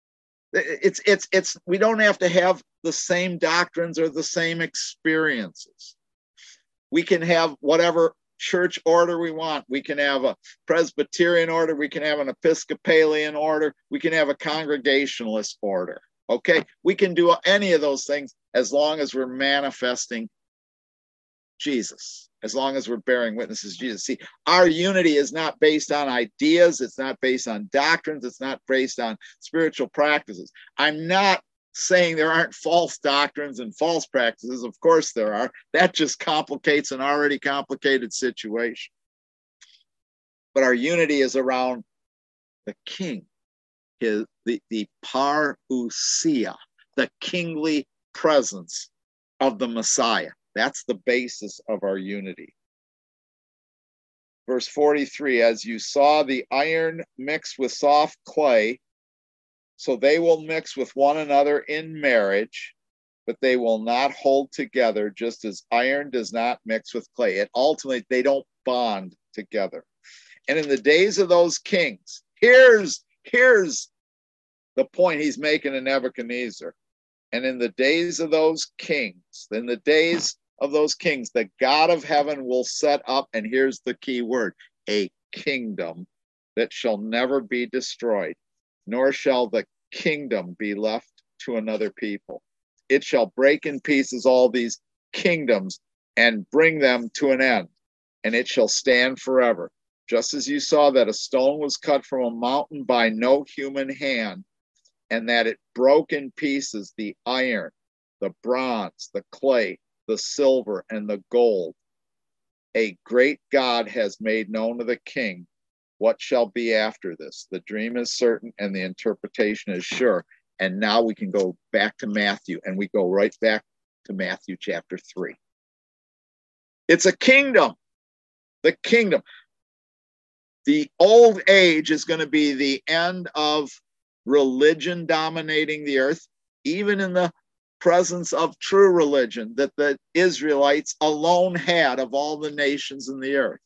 We don't have to have the same doctrines or the same experiences. We can have whatever church order we want. We can have a Presbyterian order. We can have an Episcopalian order. We can have a Congregationalist order. Okay? We can do any of those things as long as we're manifesting Jesus, as long as we're bearing witnesses to Jesus. See, our unity is not based on ideas. It's not based on doctrines. It's not based on spiritual practices. I'm not saying there aren't false doctrines and false practices. Of course there are. That just complicates an already complicated situation. But our unity is around the King, the parousia, the kingly presence of the Messiah. That's the basis of our unity. Verse 43, as you saw the iron mixed with soft clay, so they will mix with one another in marriage, but they will not hold together, just as iron does not mix with clay. Ultimately, they don't bond together. And in the days of those kings, here's the point he's making to Nebuchadnezzar. And in the days of those kings, the God of heaven will set up, and here's the key word, a kingdom that shall never be destroyed, nor shall the kingdom be left to another people. It shall break in pieces all these kingdoms and bring them to an end, and it shall stand forever. Just as you saw that a stone was cut from a mountain by no human hand, and that it broke in pieces the iron, the bronze, the clay, the silver, and the gold. A great God has made known to the king what shall be after this. The dream is certain and the interpretation is sure. And now we can go back to Matthew, and we go right back to Matthew chapter 3. It's a kingdom. The kingdom. The old age is going to be the end of religion dominating the earth, even in the presence of true religion that the Israelites alone had of all the nations in the earth.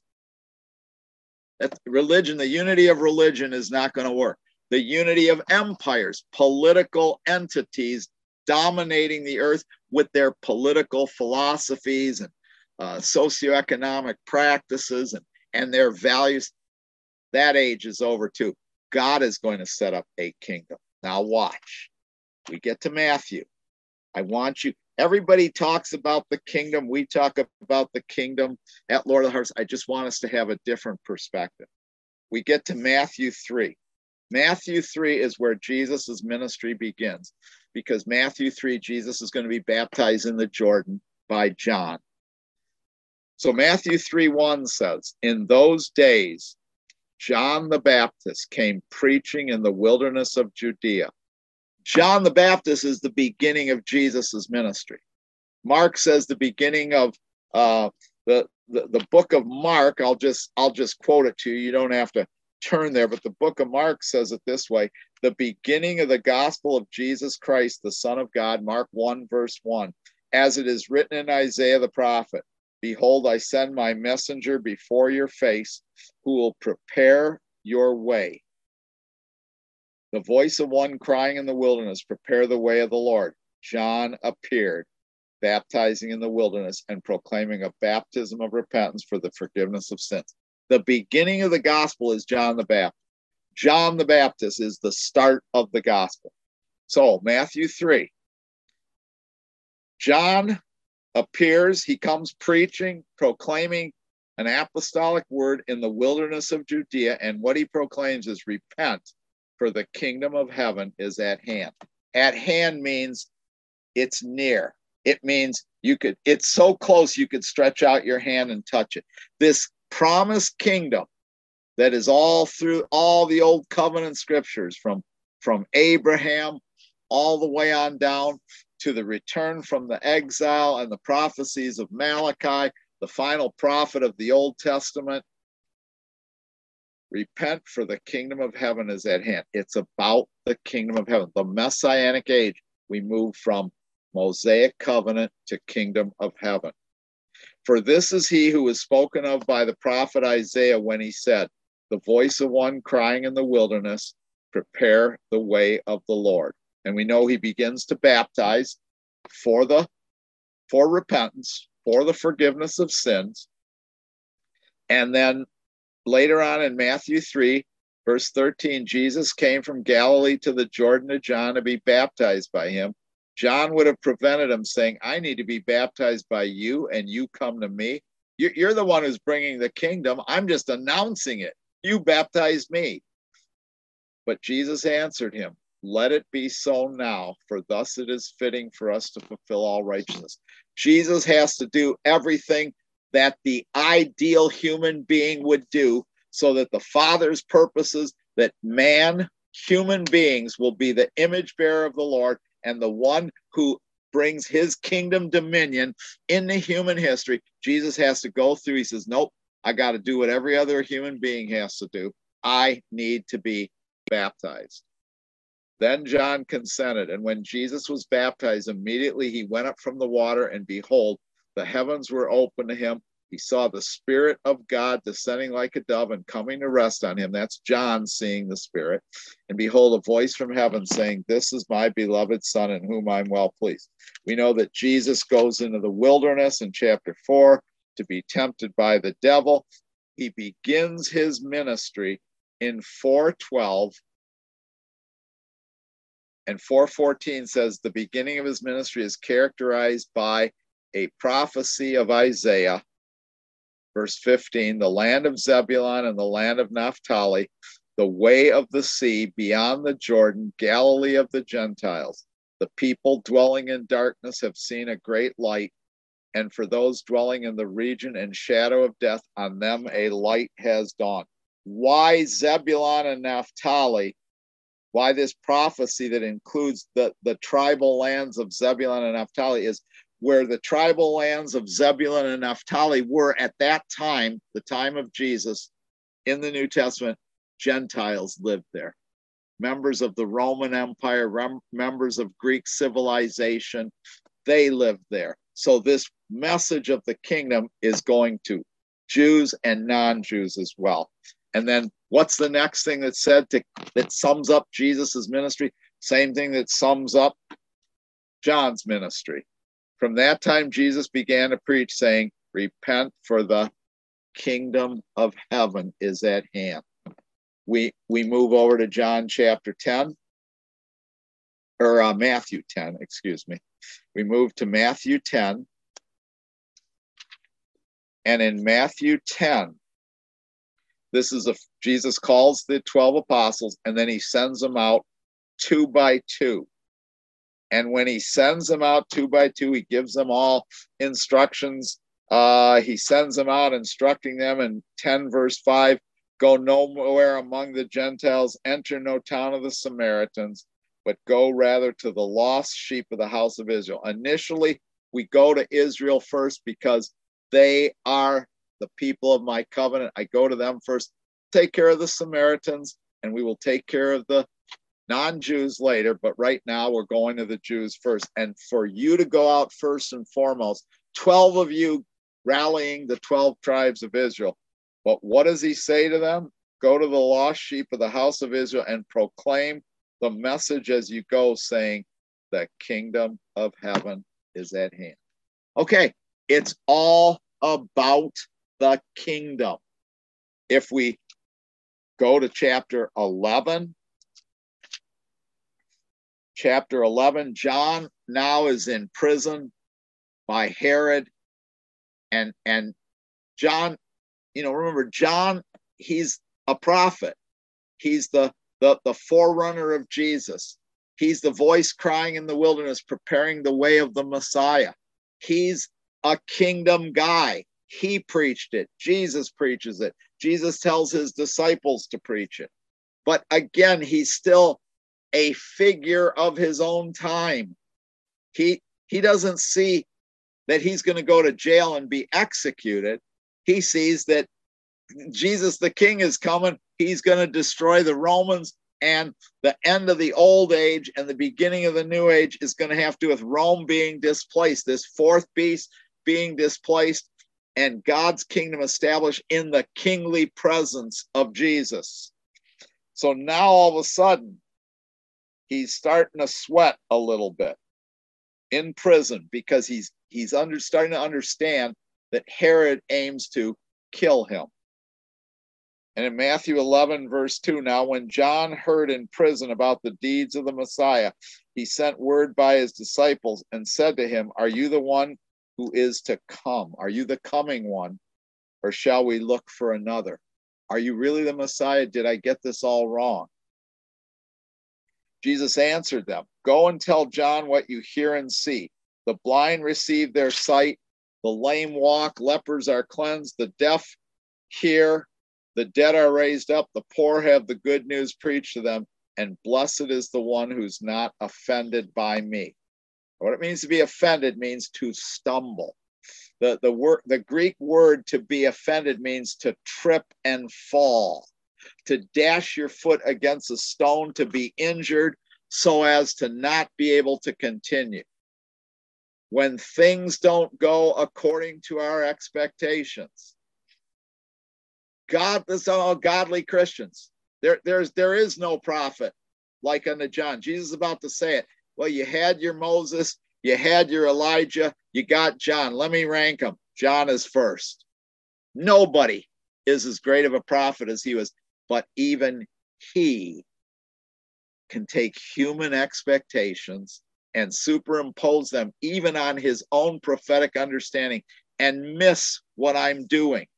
That religion, the unity of religion, is not going to work. The unity of empires, political entities dominating the earth with their political philosophies and socioeconomic practices and their values, that age is over too. God is going to set up a kingdom. Now watch. We get to Matthew. I want you, Everybody talks about the kingdom. We talk about the kingdom at Lord of the Harvest. I just want us to have a different perspective. We get to Matthew 3. Matthew 3 is where Jesus' ministry begins, because Matthew 3, Jesus is going to be baptized in the Jordan by John. So Matthew 3:1 says, in those days, John the Baptist came preaching in the wilderness of Judea. John the Baptist is the beginning of Jesus's ministry. Mark says the beginning of the book of Mark. I'll just quote it to you. You don't have to turn there, but the book of Mark says it this way: the beginning of the gospel of Jesus Christ, the Son of God. Mark 1 verse 1, as it is written in Isaiah the prophet, behold, I send my messenger before your face, who will prepare your way. The voice of one crying in the wilderness, prepare the way of the Lord. John appeared, baptizing in the wilderness and proclaiming a baptism of repentance for the forgiveness of sins. The beginning of the gospel is John the Baptist. John the Baptist is the start of the gospel. So, Matthew 3. John appears, he comes preaching, proclaiming an apostolic word in the wilderness of Judea, and what he proclaims is repent, for the kingdom of heaven is at hand. At hand means it's near. It means it's so close you could stretch out your hand and touch it. This promised kingdom that is all through all the old covenant scriptures, from Abraham all the way on down to the return from the exile and the prophecies of Malachi, the final prophet of the Old Testament. Repent, for the kingdom of heaven is at hand. It's about the kingdom of heaven, the messianic age. We move from Mosaic covenant to kingdom of heaven. For this is he who was spoken of by the prophet Isaiah when he said, the voice of one crying in the wilderness, prepare the way of the Lord. And we know he begins to baptize for repentance, for the forgiveness of sins. And then later on in Matthew 3, verse 13, Jesus came from Galilee to the Jordan to John to be baptized by him. John would have prevented him, saying, I need to be baptized by you, and you come to me. You're the one who's bringing the kingdom. I'm just announcing it. You baptize me. But Jesus answered him, let it be so now, for thus it is fitting for us to fulfill all righteousness. Jesus has to do everything that the ideal human being would do, so that the Father's purposes, that human beings, will be the image bearer of the Lord, and the one who brings his kingdom dominion into human history. Jesus has to go through. He says, nope, I got to do what every other human being has to do. I need to be baptized. Then John consented, and when Jesus was baptized, immediately he went up from the water, and behold, the heavens were opened to him. He saw the Spirit of God descending like a dove and coming to rest on him. That's John seeing the Spirit. And behold, a voice from heaven saying, this is my beloved Son, in whom I'm well pleased. We know that Jesus goes into the wilderness in chapter 4 to be tempted by the devil. He begins his ministry in 4:12. And 4:14 says the beginning of his ministry is characterized by a prophecy of Isaiah. Verse 15, the land of Zebulun and the land of Naphtali, the way of the sea beyond the Jordan, Galilee of the Gentiles. The people dwelling in darkness have seen a great light, and for those dwelling in the region and shadow of death, on them a light has dawned. Why Zebulun and Naphtali? Why this prophecy that includes the tribal lands of Zebulun and Naphtali is where the tribal lands of Zebulun and Naphtali were at that time, the time of Jesus in the New Testament. Gentiles lived there. Members of the Roman Empire, members of Greek civilization, they lived there. So this message of the kingdom is going to Jews and non-Jews as well. And then what's the next thing that's said that sums up Jesus's ministry? Same thing that sums up John's ministry. From that time, Jesus began to preach, saying, repent, for the kingdom of heaven is at hand. We move over to John chapter 10, or Matthew 10, excuse me. We move to Matthew 10. And in Matthew 10, Jesus calls the 12 apostles, and then he sends them out 2 by 2. And when he sends them out 2 by 2, he gives them all instructions. He sends them out instructing them in 10 verse 5, go nowhere among the Gentiles, enter no town of the Samaritans, but go rather to the lost sheep of the house of Israel. Initially, we go to Israel first because they are the people of my covenant. I go to them first. Take care of the Samaritans, and we will take care of the non-Jews later. But right now, we're going to the Jews first. And for you to go out first and foremost, 12 of you rallying the 12 tribes of Israel. But what does he say to them? Go to the lost sheep of the house of Israel and proclaim the message as you go, saying, the kingdom of heaven is at hand. Okay, it's all about the kingdom. If we go to chapter 11, John now is in prison by Herod. And John, remember, John, he's a prophet. He's the forerunner of Jesus. He's the voice crying in the wilderness, preparing the way of the Messiah. He's a kingdom guy. He preached it. Jesus preaches it. Jesus tells his disciples to preach it. But again, he's still a figure of his own time. He doesn't see that he's going to go to jail and be executed. He sees that Jesus the King is coming. He's going to destroy the Romans, and the end of the old age and the beginning of the new age is going to have to do with Rome being displaced, this fourth beast being displaced, and God's kingdom established in the kingly presence of Jesus. So now all of a sudden, he's starting to sweat a little bit in prison because he's starting to understand that Herod aims to kill him. And in Matthew 11, verse 2, now when John heard in prison about the deeds of the Messiah, he sent word by his disciples and said to him, are you the one who is to come? Are you the coming one? Or shall we look for another? Are you really the Messiah? Did I get this all wrong? Jesus answered them, go and tell John what you hear and see. The blind receive their sight, the lame walk, lepers are cleansed, the deaf hear, the dead are raised up, the poor have the good news preached to them, and blessed is the one who's not offended by me. What it means to be offended means to stumble. The Greek word to be offended means to trip and fall, to dash your foot against a stone, to be injured so as to not be able to continue. When things don't go according to our expectations, this are all godly Christians. There is no prophet like unto John. Jesus is about to say it. Well, you had your Moses, you had your Elijah, you got John. Let me rank them. John is first. Nobody is as great of a prophet as he was, but even he can take human expectations and superimpose them even on his own prophetic understanding and miss what I'm doing.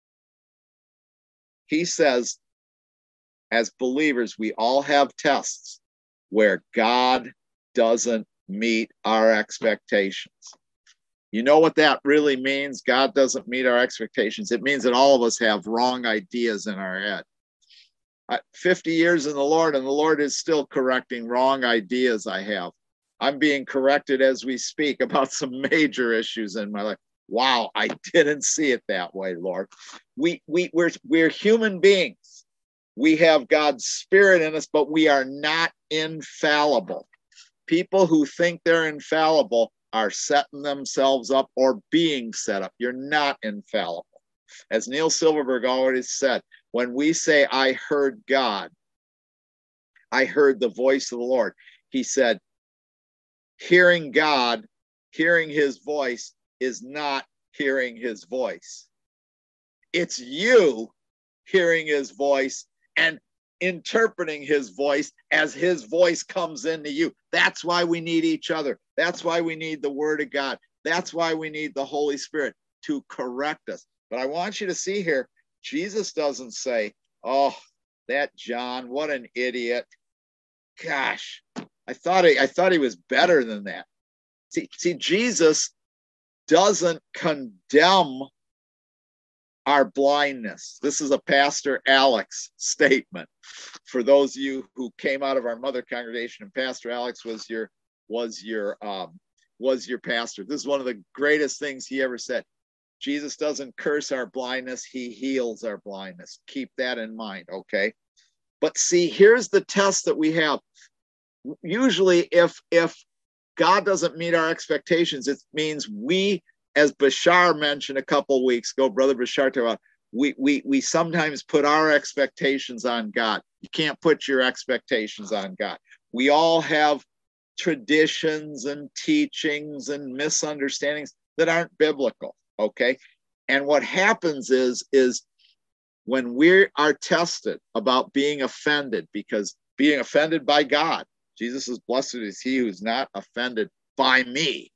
He says, as believers, we all have tests where God doesn't meet our expectations. You know what that really means? God doesn't meet our expectations. It means that all of us have wrong ideas in our head. 50 years in the Lord, and the Lord is still correcting wrong ideas I have. I'm being corrected as we speak about some major issues in my life. Wow, I didn't see it that way, Lord. We're human beings. We have God's Spirit in us, but we are not infallible. People who think they're infallible are setting themselves up or being set up. You're not infallible. As Neil Silverberg already said, when we say, I heard God, I heard the voice of the Lord. He said, hearing God, hearing his voice is not hearing his voice. It's you hearing his voice and interpreting his voice as his voice comes into you. That's why we need each other. That's why we need the Word of God. That's why we need the Holy Spirit to correct us. But I want you to see here, Jesus doesn't say, oh, that John, what an idiot. Gosh, I thought he was better than that. See, Jesus doesn't condemn our blindness. This is a Pastor Alex statement. For those of you who came out of our mother congregation, and Pastor Alex was your pastor. This is one of the greatest things he ever said. Jesus doesn't curse our blindness, he heals our blindness. Keep that in mind, okay? But see, here's the test that we have. Usually, if God doesn't meet our expectations, it means we, as Bashar mentioned a couple weeks ago, Brother Bashar talked about, we sometimes put our expectations on God. You can't put your expectations on God. We all have traditions and teachings and misunderstandings that aren't biblical, okay? And what happens is when we are tested about being offended, because being offended by God, Jesus is blessed is he who's not offended by me.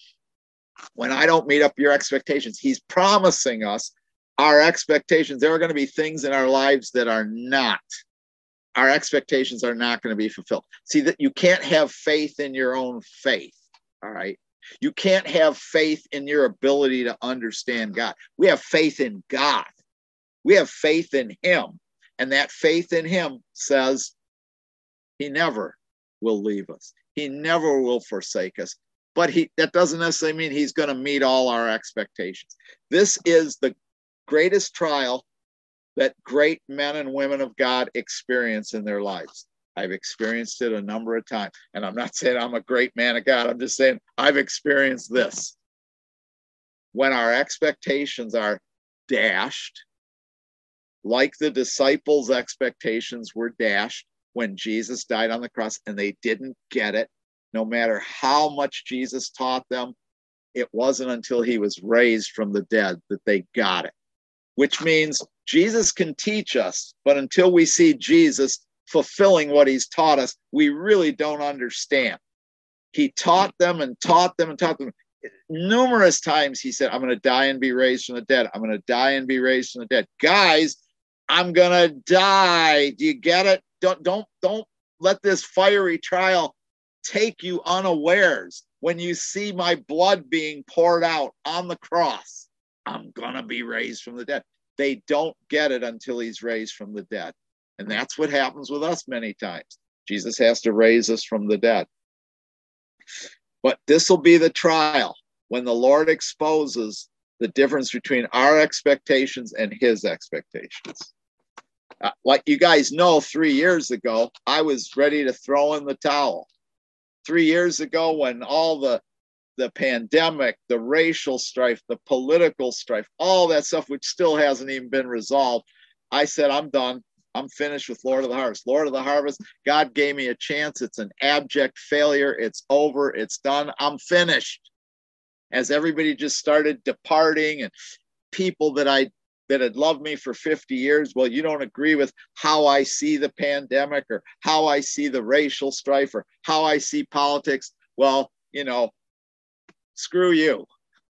When I don't meet up your expectations, he's promising us our expectations. There are going to be things in our lives that are not. Our expectations are not going to be fulfilled. See, that you can't have faith in your own faith, all right? You can't have faith in your ability to understand God. We have faith in God. We have faith in him. And that faith in him says he never will leave us. He never will forsake us. But that doesn't necessarily mean he's going to meet all our expectations. This is the greatest trial that great men and women of God experience in their lives. I've experienced it a number of times. And I'm not saying I'm a great man of God. I'm just saying I've experienced this. When our expectations are dashed, like the disciples' expectations were dashed when Jesus died on the cross, and they didn't get it. No matter how much Jesus taught them, it wasn't until he was raised from the dead that they got it. Which means Jesus can teach us, but until we see Jesus fulfilling what he's taught us, we really don't understand. He taught them and taught them and taught them. Numerous times he said, I'm going to die and be raised from the dead. I'm going to die and be raised from the dead. Guys, I'm going to die. Do you get it? Don't let this fiery trial take you unawares. When you see my blood being poured out on the cross, I'm going to be raised from the dead. They don't get it until he's raised from the dead. And that's what happens with us many times. Jesus has to raise us from the dead. But this will be the trial when the Lord exposes the difference between our expectations and his expectations. Like you guys know, 3 years ago, I was ready to throw in the towel. 3 years ago, when all the pandemic, the racial strife, the political strife, all that stuff, which still hasn't even been resolved, I said, I'm done. I'm finished with Lord of the Harvest. Lord of the Harvest, God gave me a chance. It's an abject failure. It's over. It's done. I'm finished. As everybody just started departing, and people that had loved me for 50 years, well, you don't agree with how I see the pandemic or how I see the racial strife or how I see politics. Well, screw you.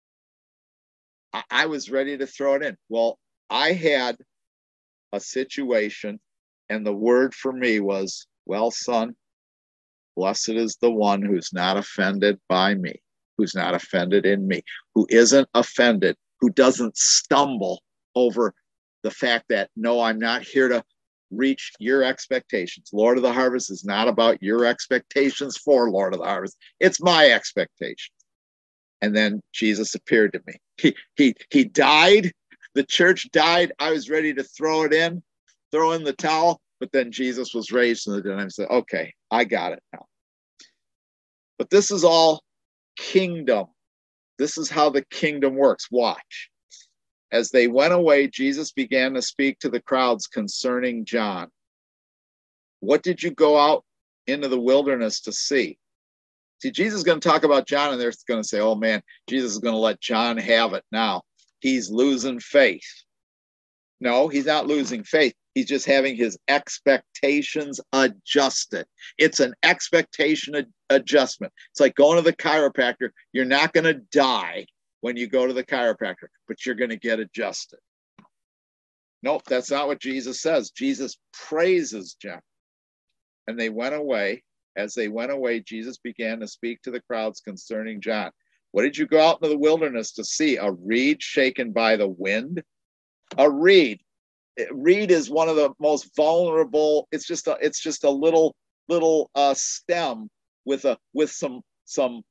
I was ready to throw it in. Well, I had a situation, and the word for me was, well, son, blessed is the one who's not offended by me, who's not offended in me, who isn't offended, who doesn't stumble over the fact that, no, I'm not here to reach your expectations. Lord of the Harvest is not about your expectations for Lord of the Harvest. It's my expectations. And then Jesus appeared to me. He died. The church died. I was ready to throw in the towel, but then Jesus was raised from the dead. And I said, okay, I got it now. But this is all kingdom. This is how the kingdom works. Watch. As they went away, Jesus began to speak to the crowds concerning John. What did you go out into the wilderness to see? See, Jesus is going to talk about John, and they're going to say, oh man, Jesus is going to let John have it now. He's losing faith. No, he's not losing faith. He's just having his expectations adjusted. It's an expectation adjustment. It's like going to the chiropractor. You're not going to die when you go to the chiropractor, but you're going to get adjusted. Nope, that's not what Jesus says. Jesus praises John. And they went away. As they went away, Jesus began to speak to the crowds concerning John. What did you go out into the wilderness to see? A reed shaken by the wind? A reed. Reed is one of the most vulnerable. It's just a little stem with some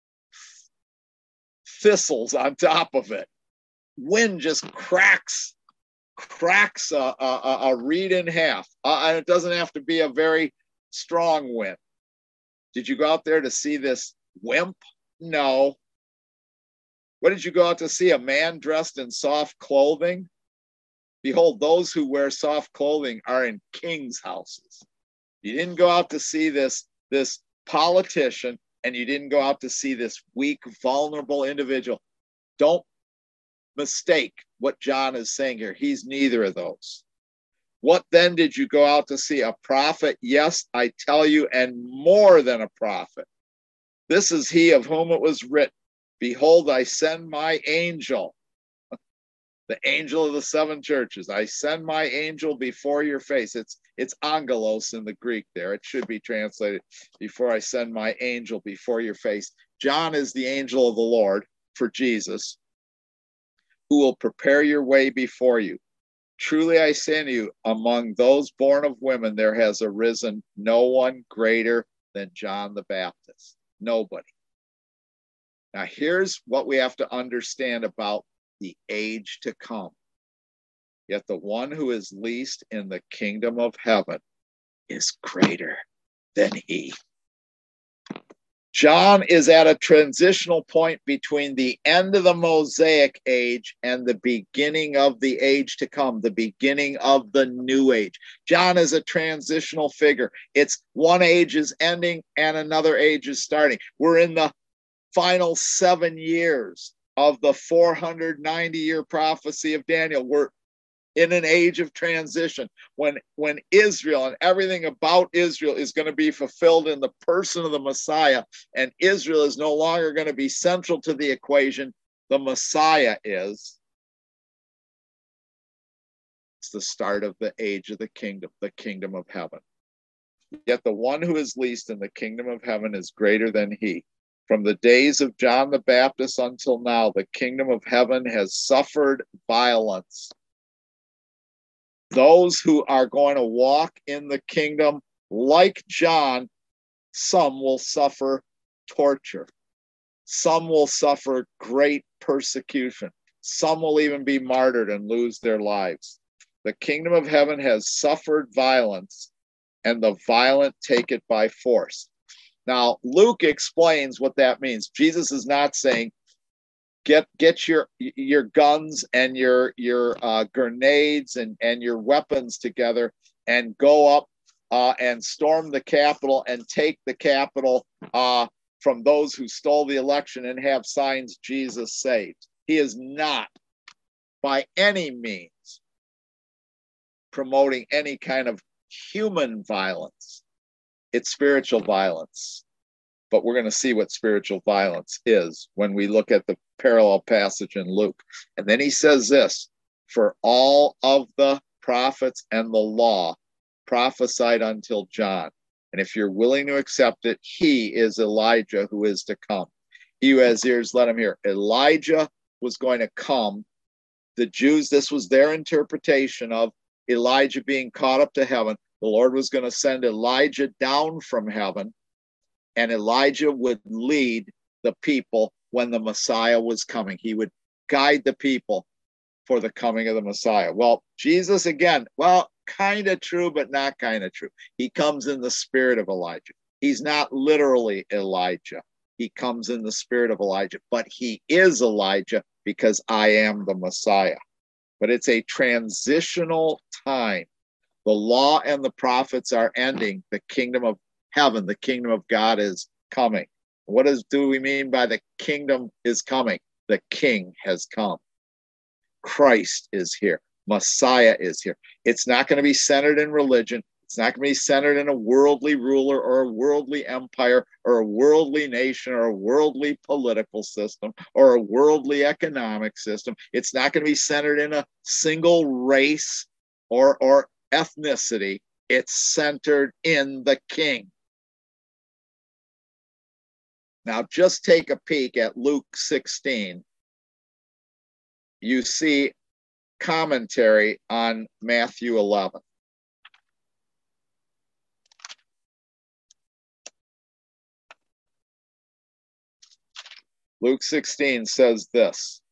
thistles on top of it. Wind just cracks a reed in half. And it doesn't have to be a very strong wind. Did you go out there to see this wimp? No. What did you go out to see? A man dressed in soft clothing? Behold, those who wear soft clothing are in kings' houses. You didn't go out to see this politician, and you didn't go out to see this weak, vulnerable individual. Don't mistake what John is saying here. He's neither of those. What then did you go out to see? A prophet? Yes, I tell you, and more than a prophet. This is he of whom it was written, behold, I send my angel, the angel of the seven churches. I send my angel before your face. It's angelos in the Greek there. It should be translated, before I send my angel before your face. John is the angel of the Lord for Jesus, who will prepare your way before you. Truly I say unto you, among those born of women, there has arisen no one greater than John the Baptist. Nobody. Now here's what we have to understand about the age to come. Yet the one who is least in the kingdom of heaven is greater than he. John is at a transitional point between the end of the Mosaic age and the beginning of the age to come, the beginning of the new age. John is a transitional figure. It's one age is ending and another age is starting. We're in the final 7 years of the 490-year prophecy of Daniel. We're in an age of transition when Israel and everything about Israel is going to be fulfilled in the person of the Messiah, and Israel is no longer going to be central to the equation. The Messiah is. It's the start of the age of the kingdom of heaven. Yet the one who is least in the kingdom of heaven is greater than he. From the days of John the Baptist until now, the kingdom of heaven has suffered violence. Those who are going to walk in the kingdom, like John, some will suffer torture. Some will suffer great persecution. Some will even be martyred and lose their lives. The kingdom of heaven has suffered violence, and the violent take it by force. Now, Luke explains what that means. Jesus is not saying, get your guns and your grenades and your weapons together and go up and storm the Capitol and take the Capitol from those who stole the election and have signs Jesus saved. He is not by any means promoting any kind of human violence. It's spiritual violence. But we're going to see what spiritual violence is when we look at the parallel passage in Luke. And then he says this, for all of the prophets and the law prophesied until John. And if you're willing to accept it, he is Elijah who is to come. He who has ears, let him hear. Elijah was going to come. The Jews, this was their interpretation of Elijah being caught up to heaven. The Lord was going to send Elijah down from heaven, and Elijah would lead the people when the Messiah was coming. He would guide the people for the coming of the Messiah. Well, Jesus, again, kind of true, but not kind of true. He comes in the spirit of Elijah. He's not literally Elijah. He comes in the spirit of Elijah, but he is Elijah because I am the Messiah. But it's a transitional time. The law and the prophets are ending. The kingdom of heaven, the kingdom of God is coming. What do we mean by the kingdom is coming? The king has come. Christ is here. Messiah is here. It's not going to be centered in religion. It's not going to be centered in a worldly ruler or a worldly empire or a worldly nation or a worldly political system or a worldly economic system. It's not going to be centered in a single race or ethnicity. It's centered in the King. Now, just take a peek at Luke 16. You see commentary on Matthew 11. Luke 16 says this.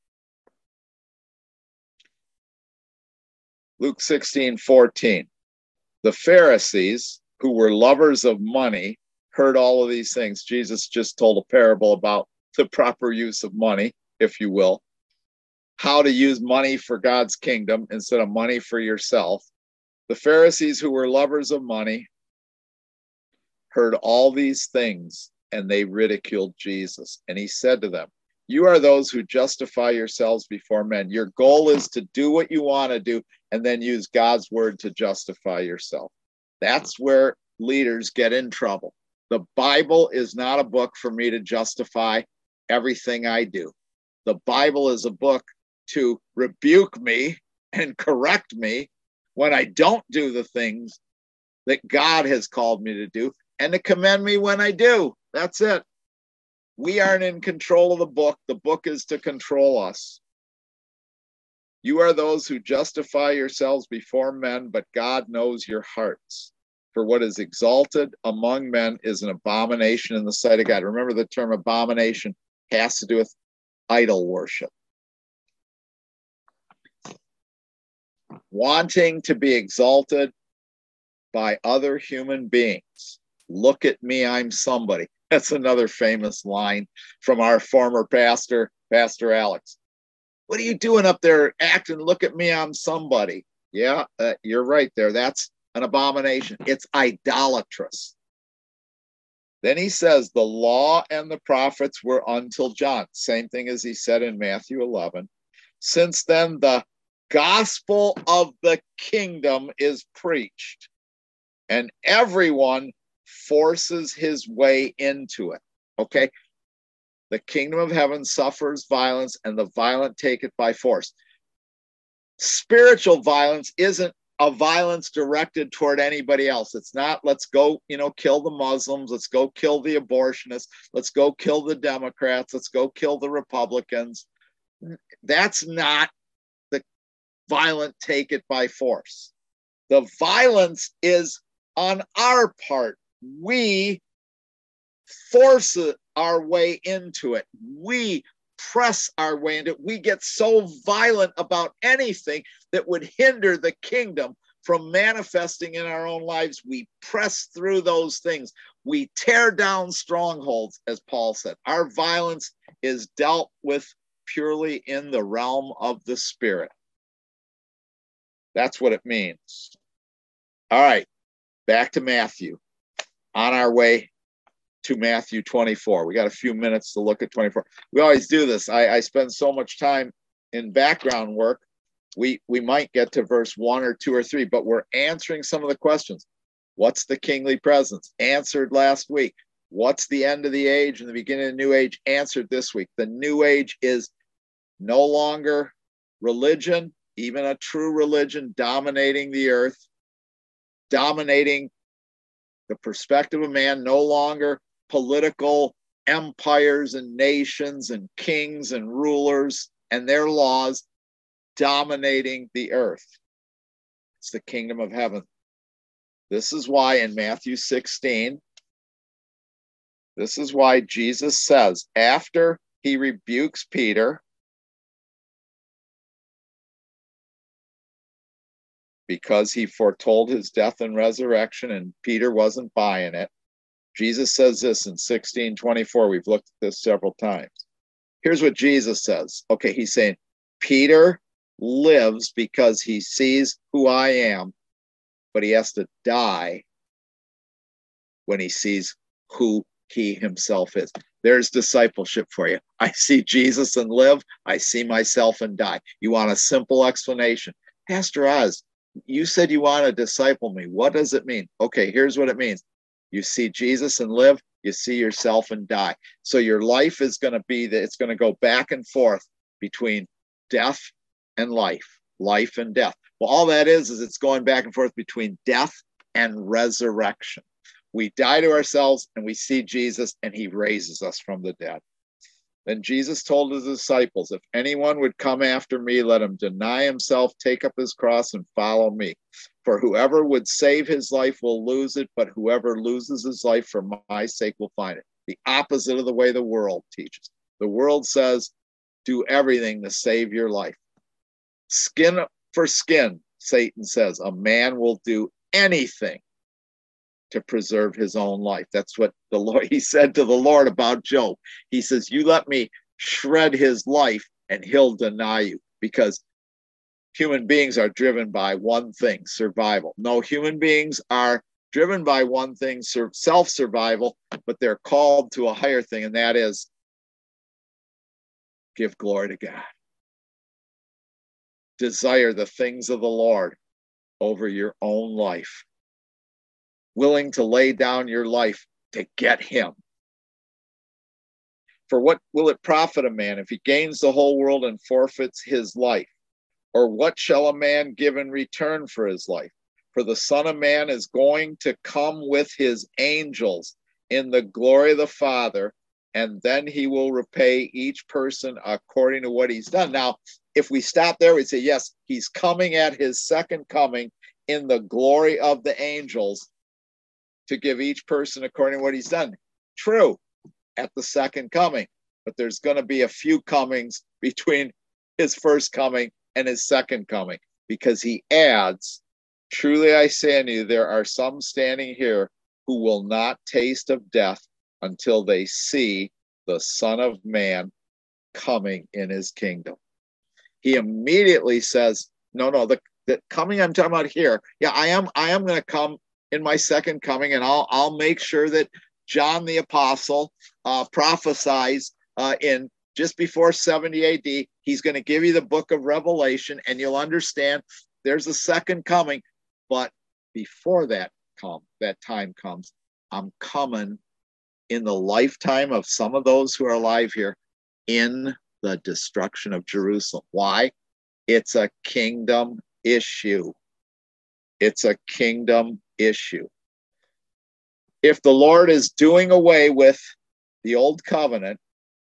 Luke 16:14. The Pharisees, who were lovers of money, heard all of these things. Jesus just told a parable about the proper use of money, if you will. How to use money for God's kingdom instead of money for yourself. The Pharisees, who were lovers of money, heard all these things, and they ridiculed Jesus. And he said to them, you are those who justify yourselves before men. Your goal is to do what you want to do and then use God's word to justify yourself. That's where leaders get in trouble. The Bible is not a book for me to justify everything I do. The Bible is a book to rebuke me and correct me when I don't do the things that God has called me to do, and to commend me when I do. That's it. We aren't in control of the book. The book is to control us. You are those who justify yourselves before men, but God knows your hearts. For what is exalted among men is an abomination in the sight of God. Remember, the term abomination has to do with idol worship. Wanting to be exalted by other human beings. Look at me, I'm somebody. That's another famous line from our former pastor, Pastor Alex. What are you doing up there acting? Look at me, I'm somebody. Yeah, you're right there. That's an abomination. It's idolatrous. Then he says, the law and the prophets were until John. Same thing as he said in Matthew 11. Since then, the gospel of the kingdom is preached, and everyone forces his way into it. Okay? The kingdom of heaven suffers violence, and the violent take it by force. Spiritual violence isn't a violence directed toward anybody else. It's not, let's go, kill the Muslims. Let's go kill the abortionists. Let's go kill the Democrats. Let's go kill the Republicans. That's not the violent take it by force. The violence is on our part. We force our way into it. We press our way into it. We get so violent about anything that would hinder the kingdom from manifesting in our own lives. We press through those things. We tear down strongholds, as Paul said. Our violence is dealt with purely in the realm of the Spirit. That's what it means. All right, back to Matthew. On our way to Matthew 24. We got a few minutes to look at 24. We always do this. I spend so much time in background work. We might get to verse 1 or 2 or 3, but we're answering some of the questions. What's the kingly presence? Answered last week. What's the end of the age and the beginning of the new age? Answered this week. The new age is no longer religion, even a true religion, dominating the earth, dominating the perspective of man, no longer political empires and nations and kings and rulers and their laws dominating the earth. It's the kingdom of heaven. This is why in Matthew 16, this is why Jesus says, after he rebukes Peter, because he foretold his death and resurrection, and Peter wasn't buying it. Jesus says this in 16:24. We've looked at this several times. Here's what Jesus says. Okay, he's saying, Peter lives because he sees who I am, but he has to die when he sees who he himself is. There's discipleship for you. I see Jesus and live. I see myself and die. You want a simple explanation. Pastor Oz, you said you want to disciple me. What does it mean? Okay, here's what it means. You see Jesus and live, you see yourself and die. So your life is going to be that it's going to go back and forth between death and life, life and death. Well, all that is it's going back and forth between death and resurrection. We die to ourselves and we see Jesus and he raises us from the dead. Then Jesus told his disciples, if anyone would come after me, let him deny himself, take up his cross and follow me. For whoever would save his life will lose it, but whoever loses his life for my sake will find it. The opposite of the way the world teaches. The world says, do everything to save your life. Skin for skin, Satan says, a man will do anything to preserve his own life. That's what the Lord, he said to the Lord about Job. He says, you let me shred his life and he'll deny you, because human beings are driven by one thing, survival. No, human beings are driven by one thing, self-survival, but they're called to a higher thing, and that is give glory to God. Desire the things of the Lord over your own life. Willing to lay down your life to get him. For what will it profit a man if he gains the whole world and forfeits his life? Or what shall a man give in return for his life? For the Son of Man is going to come with his angels in the glory of the Father, and then he will repay each person according to what he's done. Now, if we stop there, we say, yes, he's coming at his second coming in the glory of the angels to give each person according to what he's done. True, at the second coming, but there's going to be a few comings between his first coming and his second coming, because he adds, truly I say unto you, there are some standing here who will not taste of death until they see the Son of Man coming in his kingdom. He immediately says, no, the coming I'm talking about here, yeah, I am going to come in my second coming, and I'll make sure that John the Apostle prophesies in just before 70 AD. He's going to give you the book of Revelation, and you'll understand there's a second coming. But before that time comes, I'm coming in the lifetime of some of those who are alive here in the destruction of Jerusalem. Why? It's a kingdom issue. It's a kingdom issue. If the Lord is doing away with the old covenant,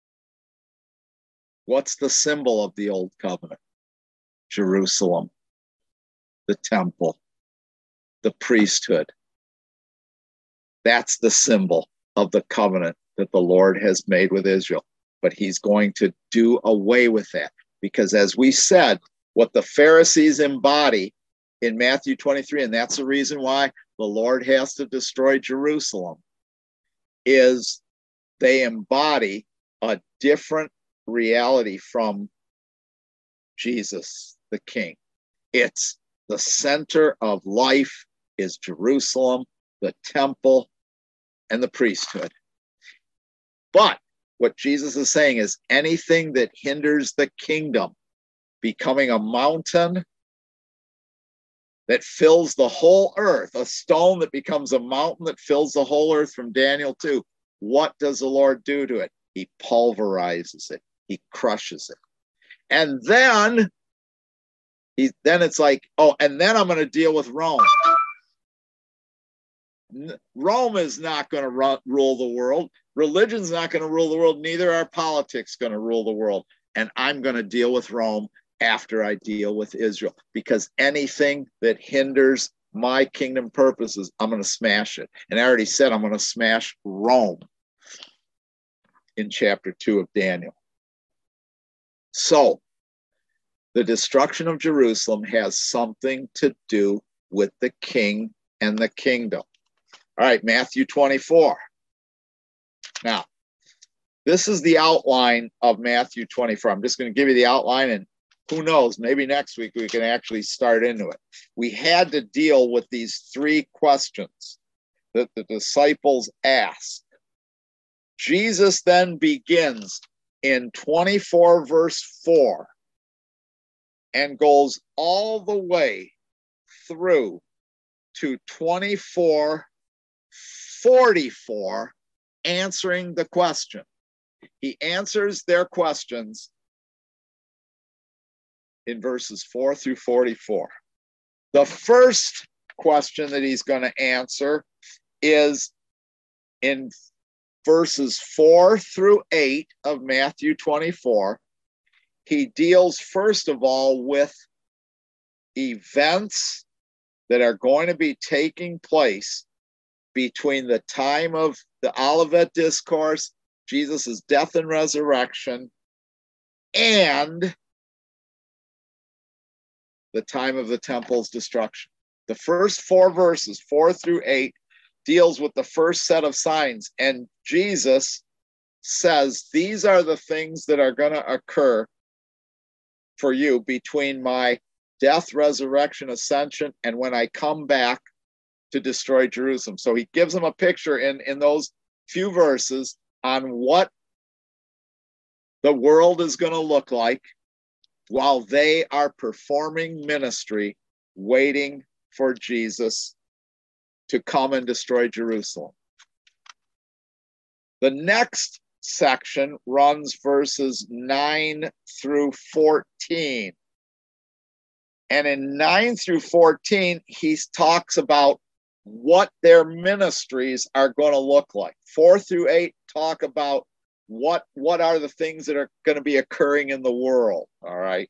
what's the symbol of the old covenant? Jerusalem, the temple, the priesthood. That's the symbol of the covenant that the Lord has made with Israel. But he's going to do away with that, because as we said, what the Pharisees embody in Matthew 23, and that's the reason why the Lord has to destroy Jerusalem, is they embody a different reality from Jesus, the King. It's the center of life is Jerusalem, the temple, and the priesthood. But what Jesus is saying is anything that hinders the kingdom becoming a mountain that fills the whole earth, a stone that becomes a mountain that fills the whole earth from Daniel 2, what does the Lord do to it? He pulverizes it. He crushes it. And then it's like, oh, and then I'm going to deal with Rome. Rome is not going to rule the world. Religion's not going to rule the world. Neither are politics going to rule the world. And I'm going to deal with Rome after I deal with Israel, because anything that hinders my kingdom purposes, I'm going to smash it. And I already said I'm going to smash Rome in chapter 2 of Daniel. So the destruction of Jerusalem has something to do with the king and the kingdom. All right, Matthew 24. Now, this is the outline of Matthew 24. I'm just going to give you the outline, and who knows, maybe next week we can actually start into it. We had to deal with these three questions that the disciples asked. Jesus then begins in 24 verse 4 and goes all the way through to 24:44, answering the question. He answers their questions in verses 4 through 44. The first question that he's going to answer is in verses 4 through 8 of Matthew 24. He deals, first of all, with events that are going to be taking place between the time of the Olivet Discourse, Jesus' death and resurrection, and the time of the temple's destruction. The first 4 verses, 4 through 8, deals with the first set of signs. And Jesus says, these are the things that are going to occur for you between my death, resurrection, ascension, and when I come back to destroy Jerusalem. So he gives them a picture in those few verses on what the world is going to look like while they are performing ministry, waiting for Jesus to come and destroy Jerusalem. The next section runs verses 9 through 14. And in 9 through 14, he talks about what their ministries are going to look like. 4 through 8 talk about what are the things that are going to be occurring in the world, all right?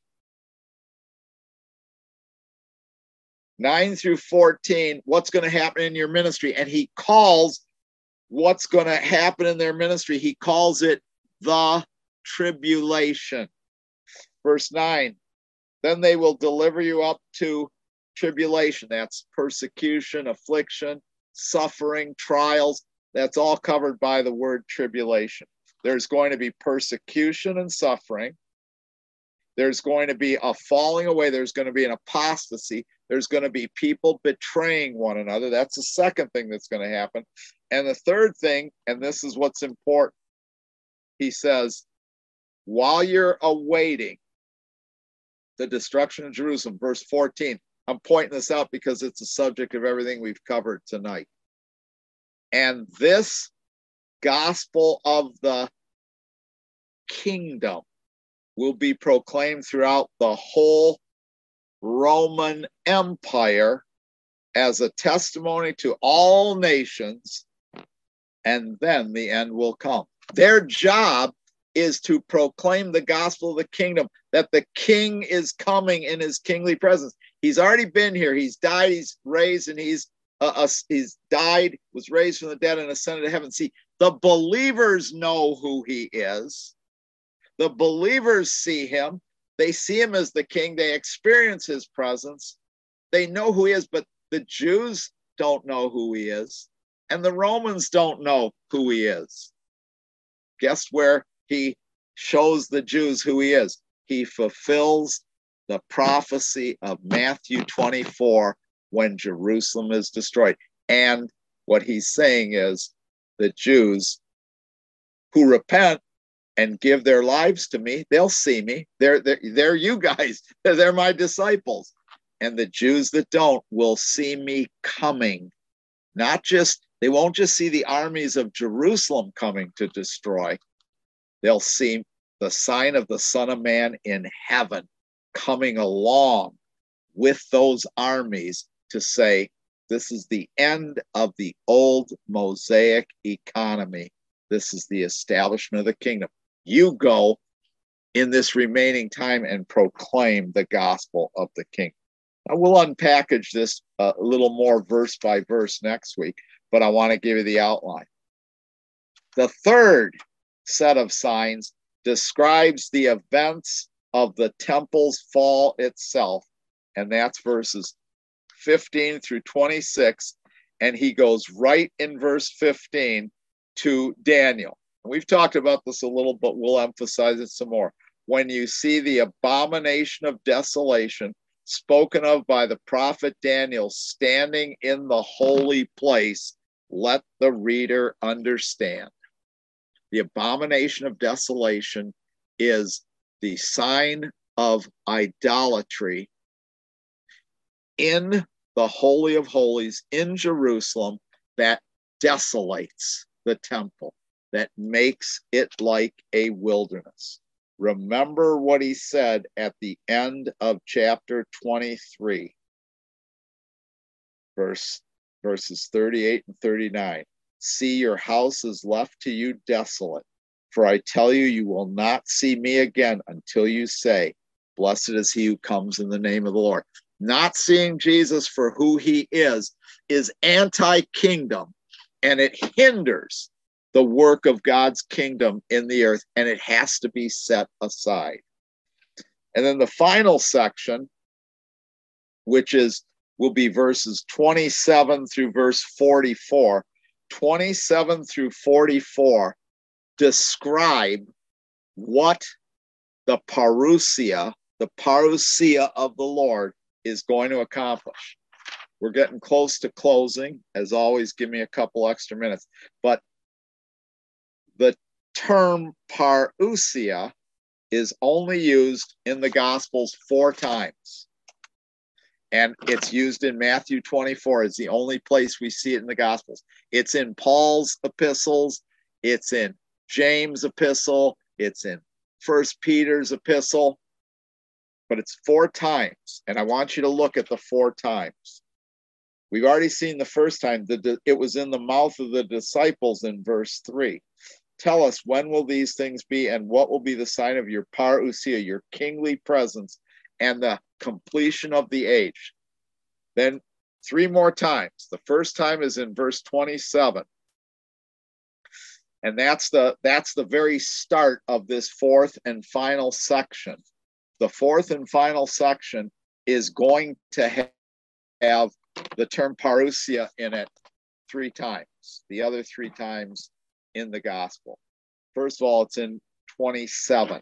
9 through 14, what's going to happen in your ministry? And he calls what's going to happen in their ministry, he calls it the tribulation. Verse 9, then they will deliver you up to tribulation. That's persecution, affliction, suffering, trials. That's all covered by the word tribulation. There's going to be persecution and suffering. There's going to be a falling away. There's going to be an apostasy. There's going to be people betraying one another. That's the second thing that's going to happen. And the third thing, and this is what's important, he says, while you're awaiting the destruction of Jerusalem, verse 14, I'm pointing this out because it's the subject of everything we've covered tonight. And this gospel of the kingdom will be proclaimed throughout the whole Roman Empire as a testimony to all nations, and then the end will come. Their job is to proclaim the gospel of the kingdom, that the king is coming in his kingly presence. He's already been here. He's died, he's raised, and he's died, was raised from the dead, and ascended to heaven. See, the believers know who he is. The believers see him. They see him as the king. They experience his presence. They know who he is, but the Jews don't know who he is. And the Romans don't know who he is. Guess where he shows the Jews who he is? He fulfills the prophecy of Matthew 24 when Jerusalem is destroyed. And what he's saying is the Jews who repent and give their lives to me, they'll see me. They're you guys. They're my disciples. And the Jews that don't will see me coming. They won't just see the armies of Jerusalem coming to destroy. They'll see the sign of the Son of Man in heaven coming along with those armies to say, this is the end of the old Mosaic economy. This is the establishment of the kingdom. You go in this remaining time and proclaim the gospel of the king. Now, we'll unpackage this a little more verse by verse next week, but I want to give you the outline. The third set of signs describes the events of the temple's fall itself, and that's verses 15 through 26, and he goes right in verse 15 to Daniel. We've talked about this a little, but we'll emphasize it some more. When you see the abomination of desolation spoken of by the prophet Daniel standing in the holy place, let the reader understand. The abomination of desolation is the sign of idolatry in the Holy of Holies in Jerusalem that desolates the temple, that makes it like a wilderness. Remember what he said at the end of chapter 23, verses 38 and 39. See, your house is left to you desolate. For I tell you, you will not see me again until you say, blessed is he who comes in the name of the Lord. Not seeing Jesus for who he is anti-kingdom, and it hinders the work of God's kingdom in the earth, and it has to be set aside. And then the final section, which will be verses 27 through verse 44. 27 through 44 describe what the parousia of the Lord is going to accomplish. We're getting close to closing. As always, give me a couple extra minutes. But the term parousia is only used in the Gospels 4 times. And it's used in Matthew 24. It's the only place we see it in the Gospels. It's in Paul's epistles. It's in James' epistle. It's in 1 Peter's epistle. But it's 4 times. And I want you to look at the 4 times. We've already seen the first time. It was in the mouth of the disciples in verse 3. Tell us, when will these things be, and what will be the sign of your parousia, your kingly presence, and the completion of the age? Then 3 more times. The first time is in verse 27. And that's the very start of this 4th and final section. The 4th and final section is going to have the term parousia in it 3 times. The other 3 times in the gospel. First of all, it's in 27.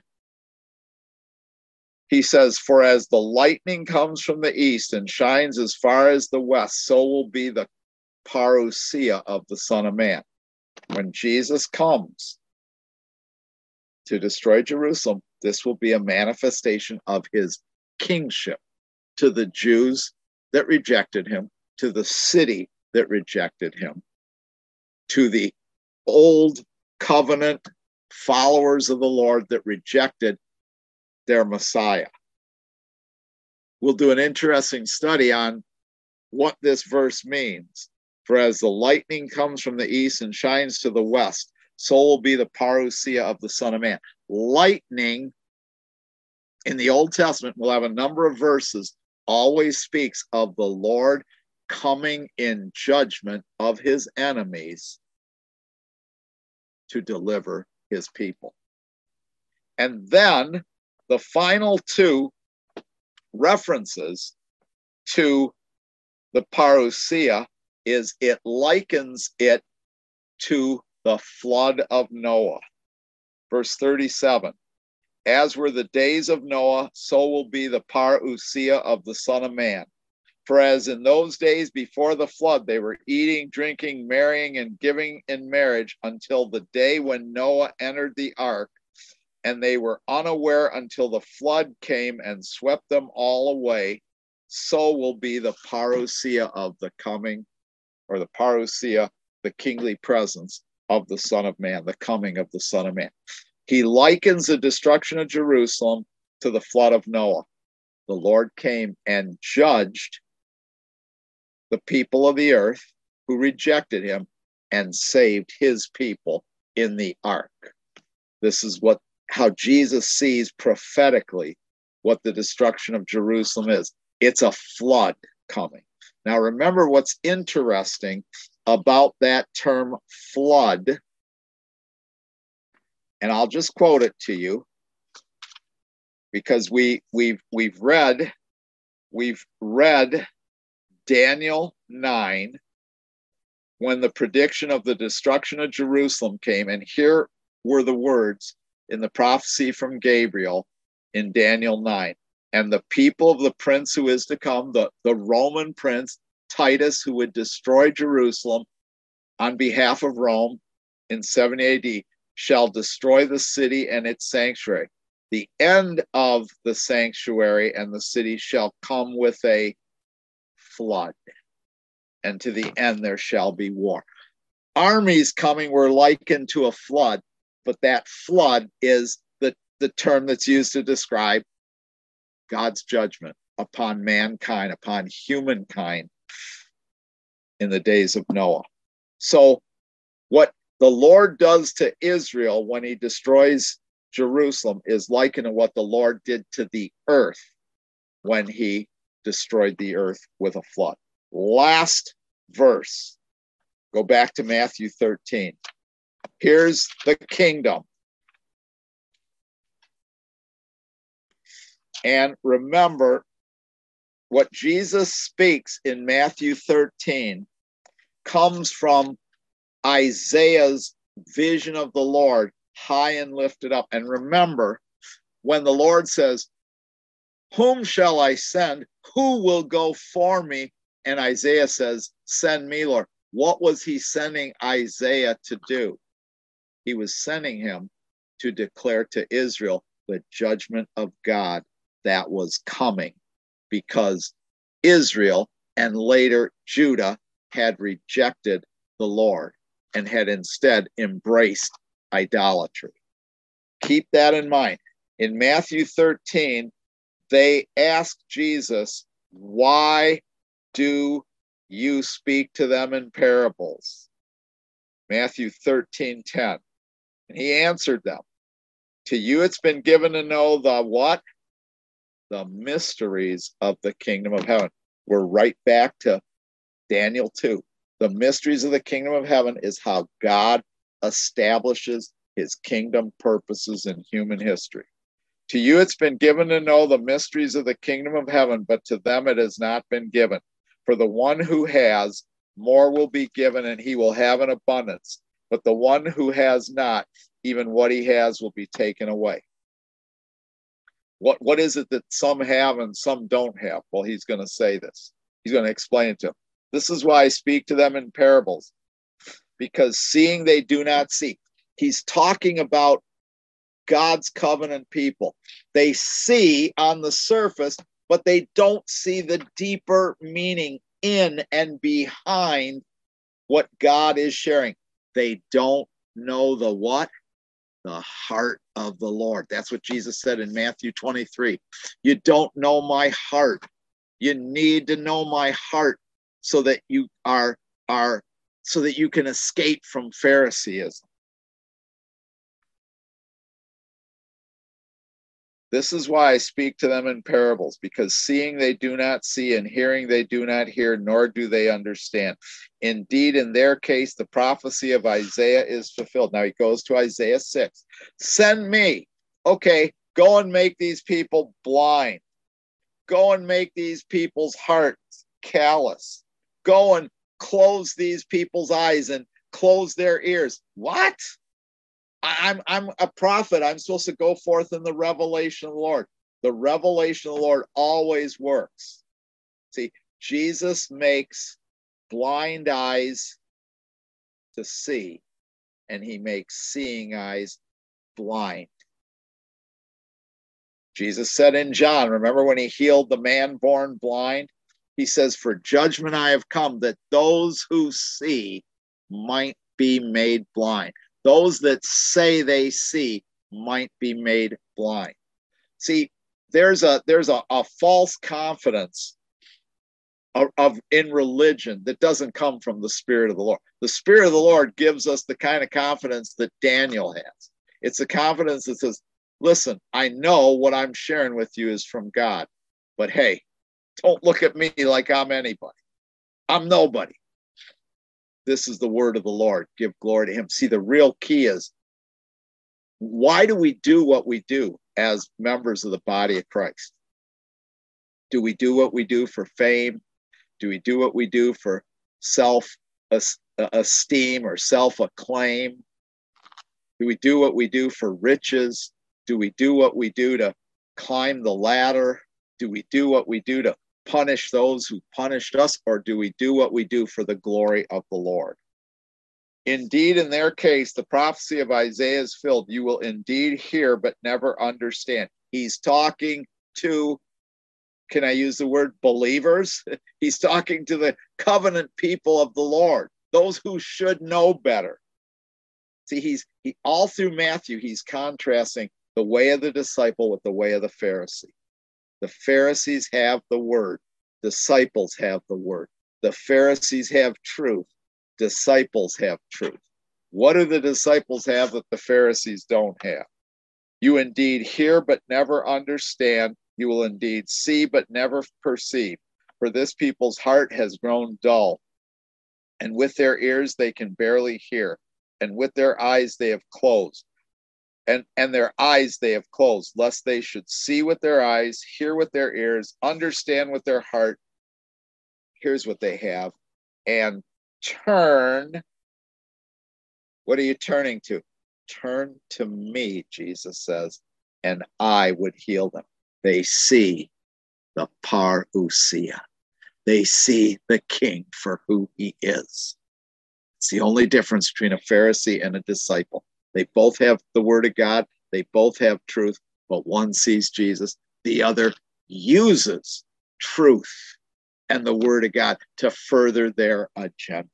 He says, for as the lightning comes from the east and shines as far as the west, so will be the parousia of the Son of Man. When Jesus comes to destroy Jerusalem, this will be a manifestation of his kingship to the Jews that rejected him, to the city that rejected him, to the old covenant followers of the Lord that rejected their Messiah. We'll do an interesting study on what this verse means. For as the lightning comes from the east and shines to the west, so will be the parousia of the Son of Man. Lightning in the Old Testament, we'll have a number of verses, always speaks of the Lord coming in judgment of his enemies to deliver his people. And then the final 2 references to the parousia is it likens it to the flood of Noah. Verse 37, as were the days of Noah, so will be the parousia of the Son of Man. For as in those days before the flood, they were eating, drinking, marrying, and giving in marriage until the day when Noah entered the ark, and they were unaware until the flood came and swept them all away, so will be the parousia of the coming, or the parousia, the kingly presence of the Son of Man, the coming of the Son of Man. He likens the destruction of Jerusalem to the flood of Noah. The Lord came and judged the people of the earth who rejected him and saved his people in the ark. This is how Jesus sees prophetically what the destruction of Jerusalem is. It's a flood coming. Now remember what's interesting about that term flood, and I'll just quote it to you because we've read Daniel 9 when the prediction of the destruction of Jerusalem came, and here were the words in the prophecy from Gabriel in Daniel 9. And the people of the prince who is to come, the Roman prince, Titus, who would destroy Jerusalem on behalf of Rome in 70 AD, shall destroy the city and its sanctuary. the end of the sanctuary and the city shall come with a flood, and to the end there shall be war. Armies coming were likened to a flood, but that flood is the term that's used to describe God's judgment upon mankind, upon humankind in the days of Noah. So what the Lord does to Israel when he destroys Jerusalem is likened to what the Lord did to the earth when he destroyed the earth with a flood. Last verse. Go back to Matthew 13. Here's the kingdom. And remember, what Jesus speaks in Matthew 13 comes from Isaiah's vision of the Lord, high and lifted up. And remember, when the Lord says, whom shall I send? Who will go for me? And Isaiah says, send me, Lord. What was he sending Isaiah to do? He was sending him to declare to Israel the judgment of God that was coming, because Israel and later Judah had rejected the Lord and had instead embraced idolatry. Keep that in mind. In Matthew 13, they asked Jesus, why do you speak to them in parables? Matthew 13:10. And he answered them, to you it's been given to know the what? The mysteries of the kingdom of heaven. We're right back to Daniel 2. The mysteries of the kingdom of heaven is how God establishes his kingdom purposes in human history. To you it's been given to know the mysteries of the kingdom of heaven, but to them it has not been given. For the one who has, more will be given, and he will have an abundance. But the one who has not, even what he has will be taken away. What is it that some have and some don't have? Well, he's going to say this. He's going to explain it to them. This is why I speak to them in parables, because seeing they do not see. He's talking about God's covenant people. They see on the surface, but they don't see the deeper meaning in and behind what God is sharing. They don't know the what? The heart of the Lord. That's what Jesus said in Matthew 23. You don't know my heart. You need to know my heart so that you so that you can escape from Phariseeism. This is why I speak to them in parables, because seeing they do not see, and hearing they do not hear, nor do they understand. Indeed, in their case, the prophecy of Isaiah is fulfilled. Now he goes to Isaiah 6. Send me. Okay, go and make these people blind. Go and make these people's hearts callous. Go and close these people's eyes and close their ears. What? I'm a prophet. I'm supposed to go forth in the revelation of the Lord. The revelation of the Lord always works. See, Jesus makes blind eyes to see, and he makes seeing eyes blind. Jesus said in John, remember when he healed the man born blind? He says, for judgment I have come, that those who see might be made blind. Those that say they see might be made blind. See, there's a false confidence of in religion that doesn't come from the Spirit of the Lord. The Spirit of the Lord gives us the kind of confidence that Daniel has. It's a confidence that says, listen, I know what I'm sharing with you is from God, but hey, don't look at me like I'm anybody. I'm nobody. This is the word of the Lord. Give glory to him. See, the real key is, why do we do what we do as members of the body of Christ? Do we do what we do for fame? Do we do what we do for self-esteem or self-acclaim? Do we do what we do for riches? Do we do what we do to climb the ladder? Do we do what we do to punish those who punished us, or do we do what we do for the glory of the Lord? Indeed, in their case, the prophecy of Isaiah is filled. You will indeed hear, but never understand. He's talking to, can I use the word believers? He's talking to the covenant people of the Lord, those who should know better. See, all through Matthew, he's contrasting the way of the disciple with the way of the Pharisee. The Pharisees have the word. Disciples have the word. The Pharisees have truth. Disciples have truth. What do the disciples have that the Pharisees don't have? You indeed hear, but never understand. You will indeed see, but never perceive. For this people's heart has grown dull, and with their ears they can barely hear, and with their eyes they have closed. And their eyes they have closed, lest they should see with their eyes, hear with their ears, understand with their heart. Here's what they have. And turn. What are you turning to? Turn to me, Jesus says, and I would heal them. They see the parousia. They see the king for who he is. It's the only difference between a Pharisee and a disciple. They both have the word of God. They both have truth, but one sees Jesus. The other uses truth and the word of God to further their agenda.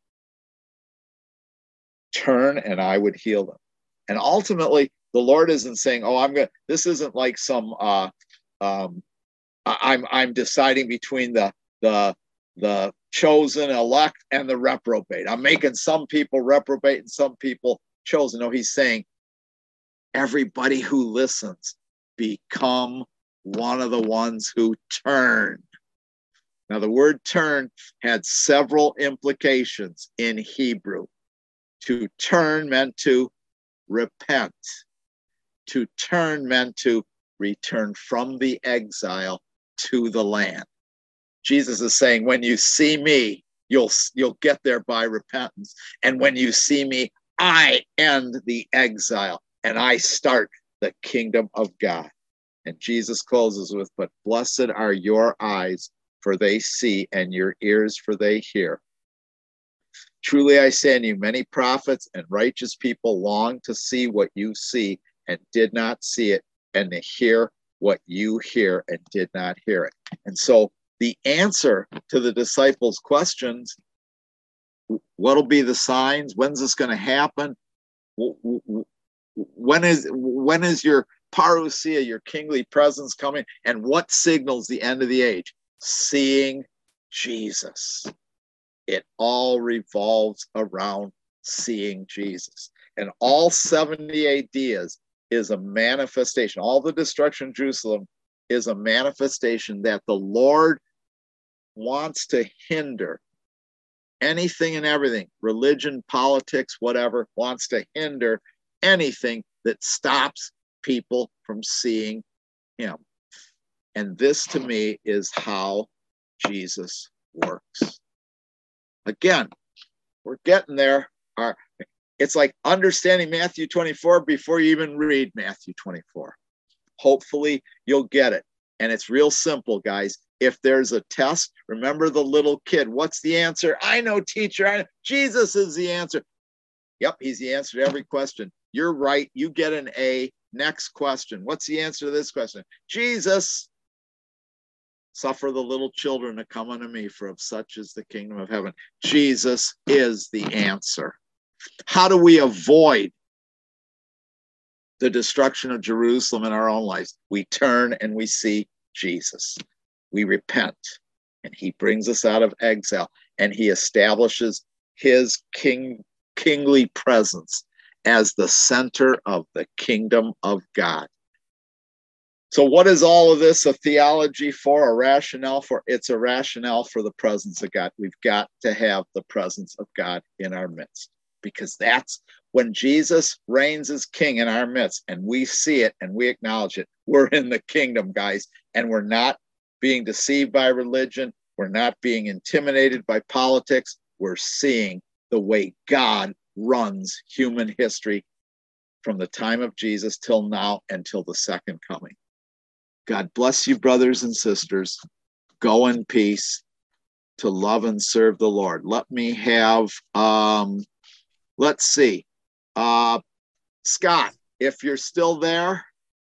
Turn and I would heal them. And ultimately, the Lord isn't saying, oh, this isn't like some, I'm deciding between the chosen elect and the reprobate. I'm making some people reprobate and some people chosen. No, he's saying everybody who listens become one of the ones who turn. Now, the word turn had several implications in Hebrew. To turn meant to repent. To turn meant to return from the exile to the land. Jesus is saying, when you see me, you'll get there by repentance. And when you see me, I end the exile and I start the kingdom of God. And Jesus closes with, but blessed are your eyes, for they see, and your ears, for they hear. Truly I say unto you, many prophets and righteous people long to see what you see and did not see it, and to hear what you hear and did not hear it. And so the answer to the disciples' questions, what'll be the signs? When's this going to happen? When is your parousia, your kingly presence coming? And what signals the end of the age? Seeing Jesus. It all revolves around seeing Jesus. And all 70 AD is a manifestation. All the destruction of Jerusalem is a manifestation that the Lord wants to hinder anything and everything, religion, politics, whatever, wants to hinder anything that stops people from seeing him. And this, to me, is how Jesus works. Again, we're getting there. It's like understanding Matthew 24 before you even read Matthew 24. Hopefully, you'll get it. And it's real simple, guys. If there's a test, remember the little kid. What's the answer? I know, teacher. Jesus is the answer. Yep, he's the answer to every question. You're right. You get an A. Next question. What's the answer to this question? Jesus. Suffer the little children to come unto me, for of such is the kingdom of heaven. Jesus is the answer. How do we avoid the destruction of Jerusalem in our own lives? We turn and we see Jesus. We repent, and he brings us out of exile, and he establishes his kingly presence as the center of the kingdom of God. So what is all of this a theology for, a rationale for? It's a rationale for the presence of God. We've got to have the presence of God in our midst, because that's when Jesus reigns as king in our midst, and we see it and we acknowledge it. We're in the kingdom, guys, and we're not being deceived by religion. We're not being intimidated by politics. We're seeing the way God runs human history from the time of Jesus till now, until the second coming. God bless you, brothers and sisters. Go in peace to love and serve the Lord. Let me have Let's see. Scott, if you're still there,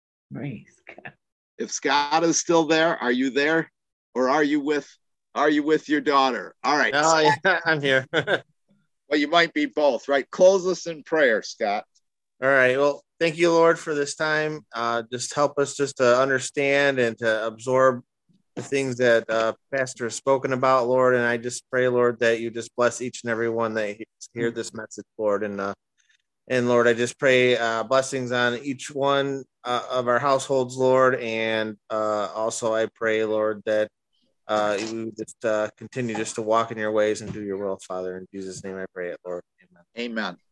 if Scott is still there, are you there, or are you with your daughter? All right. Oh, yeah, I'm here. Well, you might be both, right? Close us in prayer, Scott. All right. Well, thank you, Lord, for this time. Just help us just to understand and to absorb the things that Pastor has spoken about, Lord. And I just pray, Lord, that you just bless each and every one that hear this message, Lord. And Lord, I just pray blessings on each one of our households, Lord. And also, I pray, Lord, that you just continue just to walk in your ways and do your will, Father. In Jesus' name, I pray it, Lord. Amen. Amen.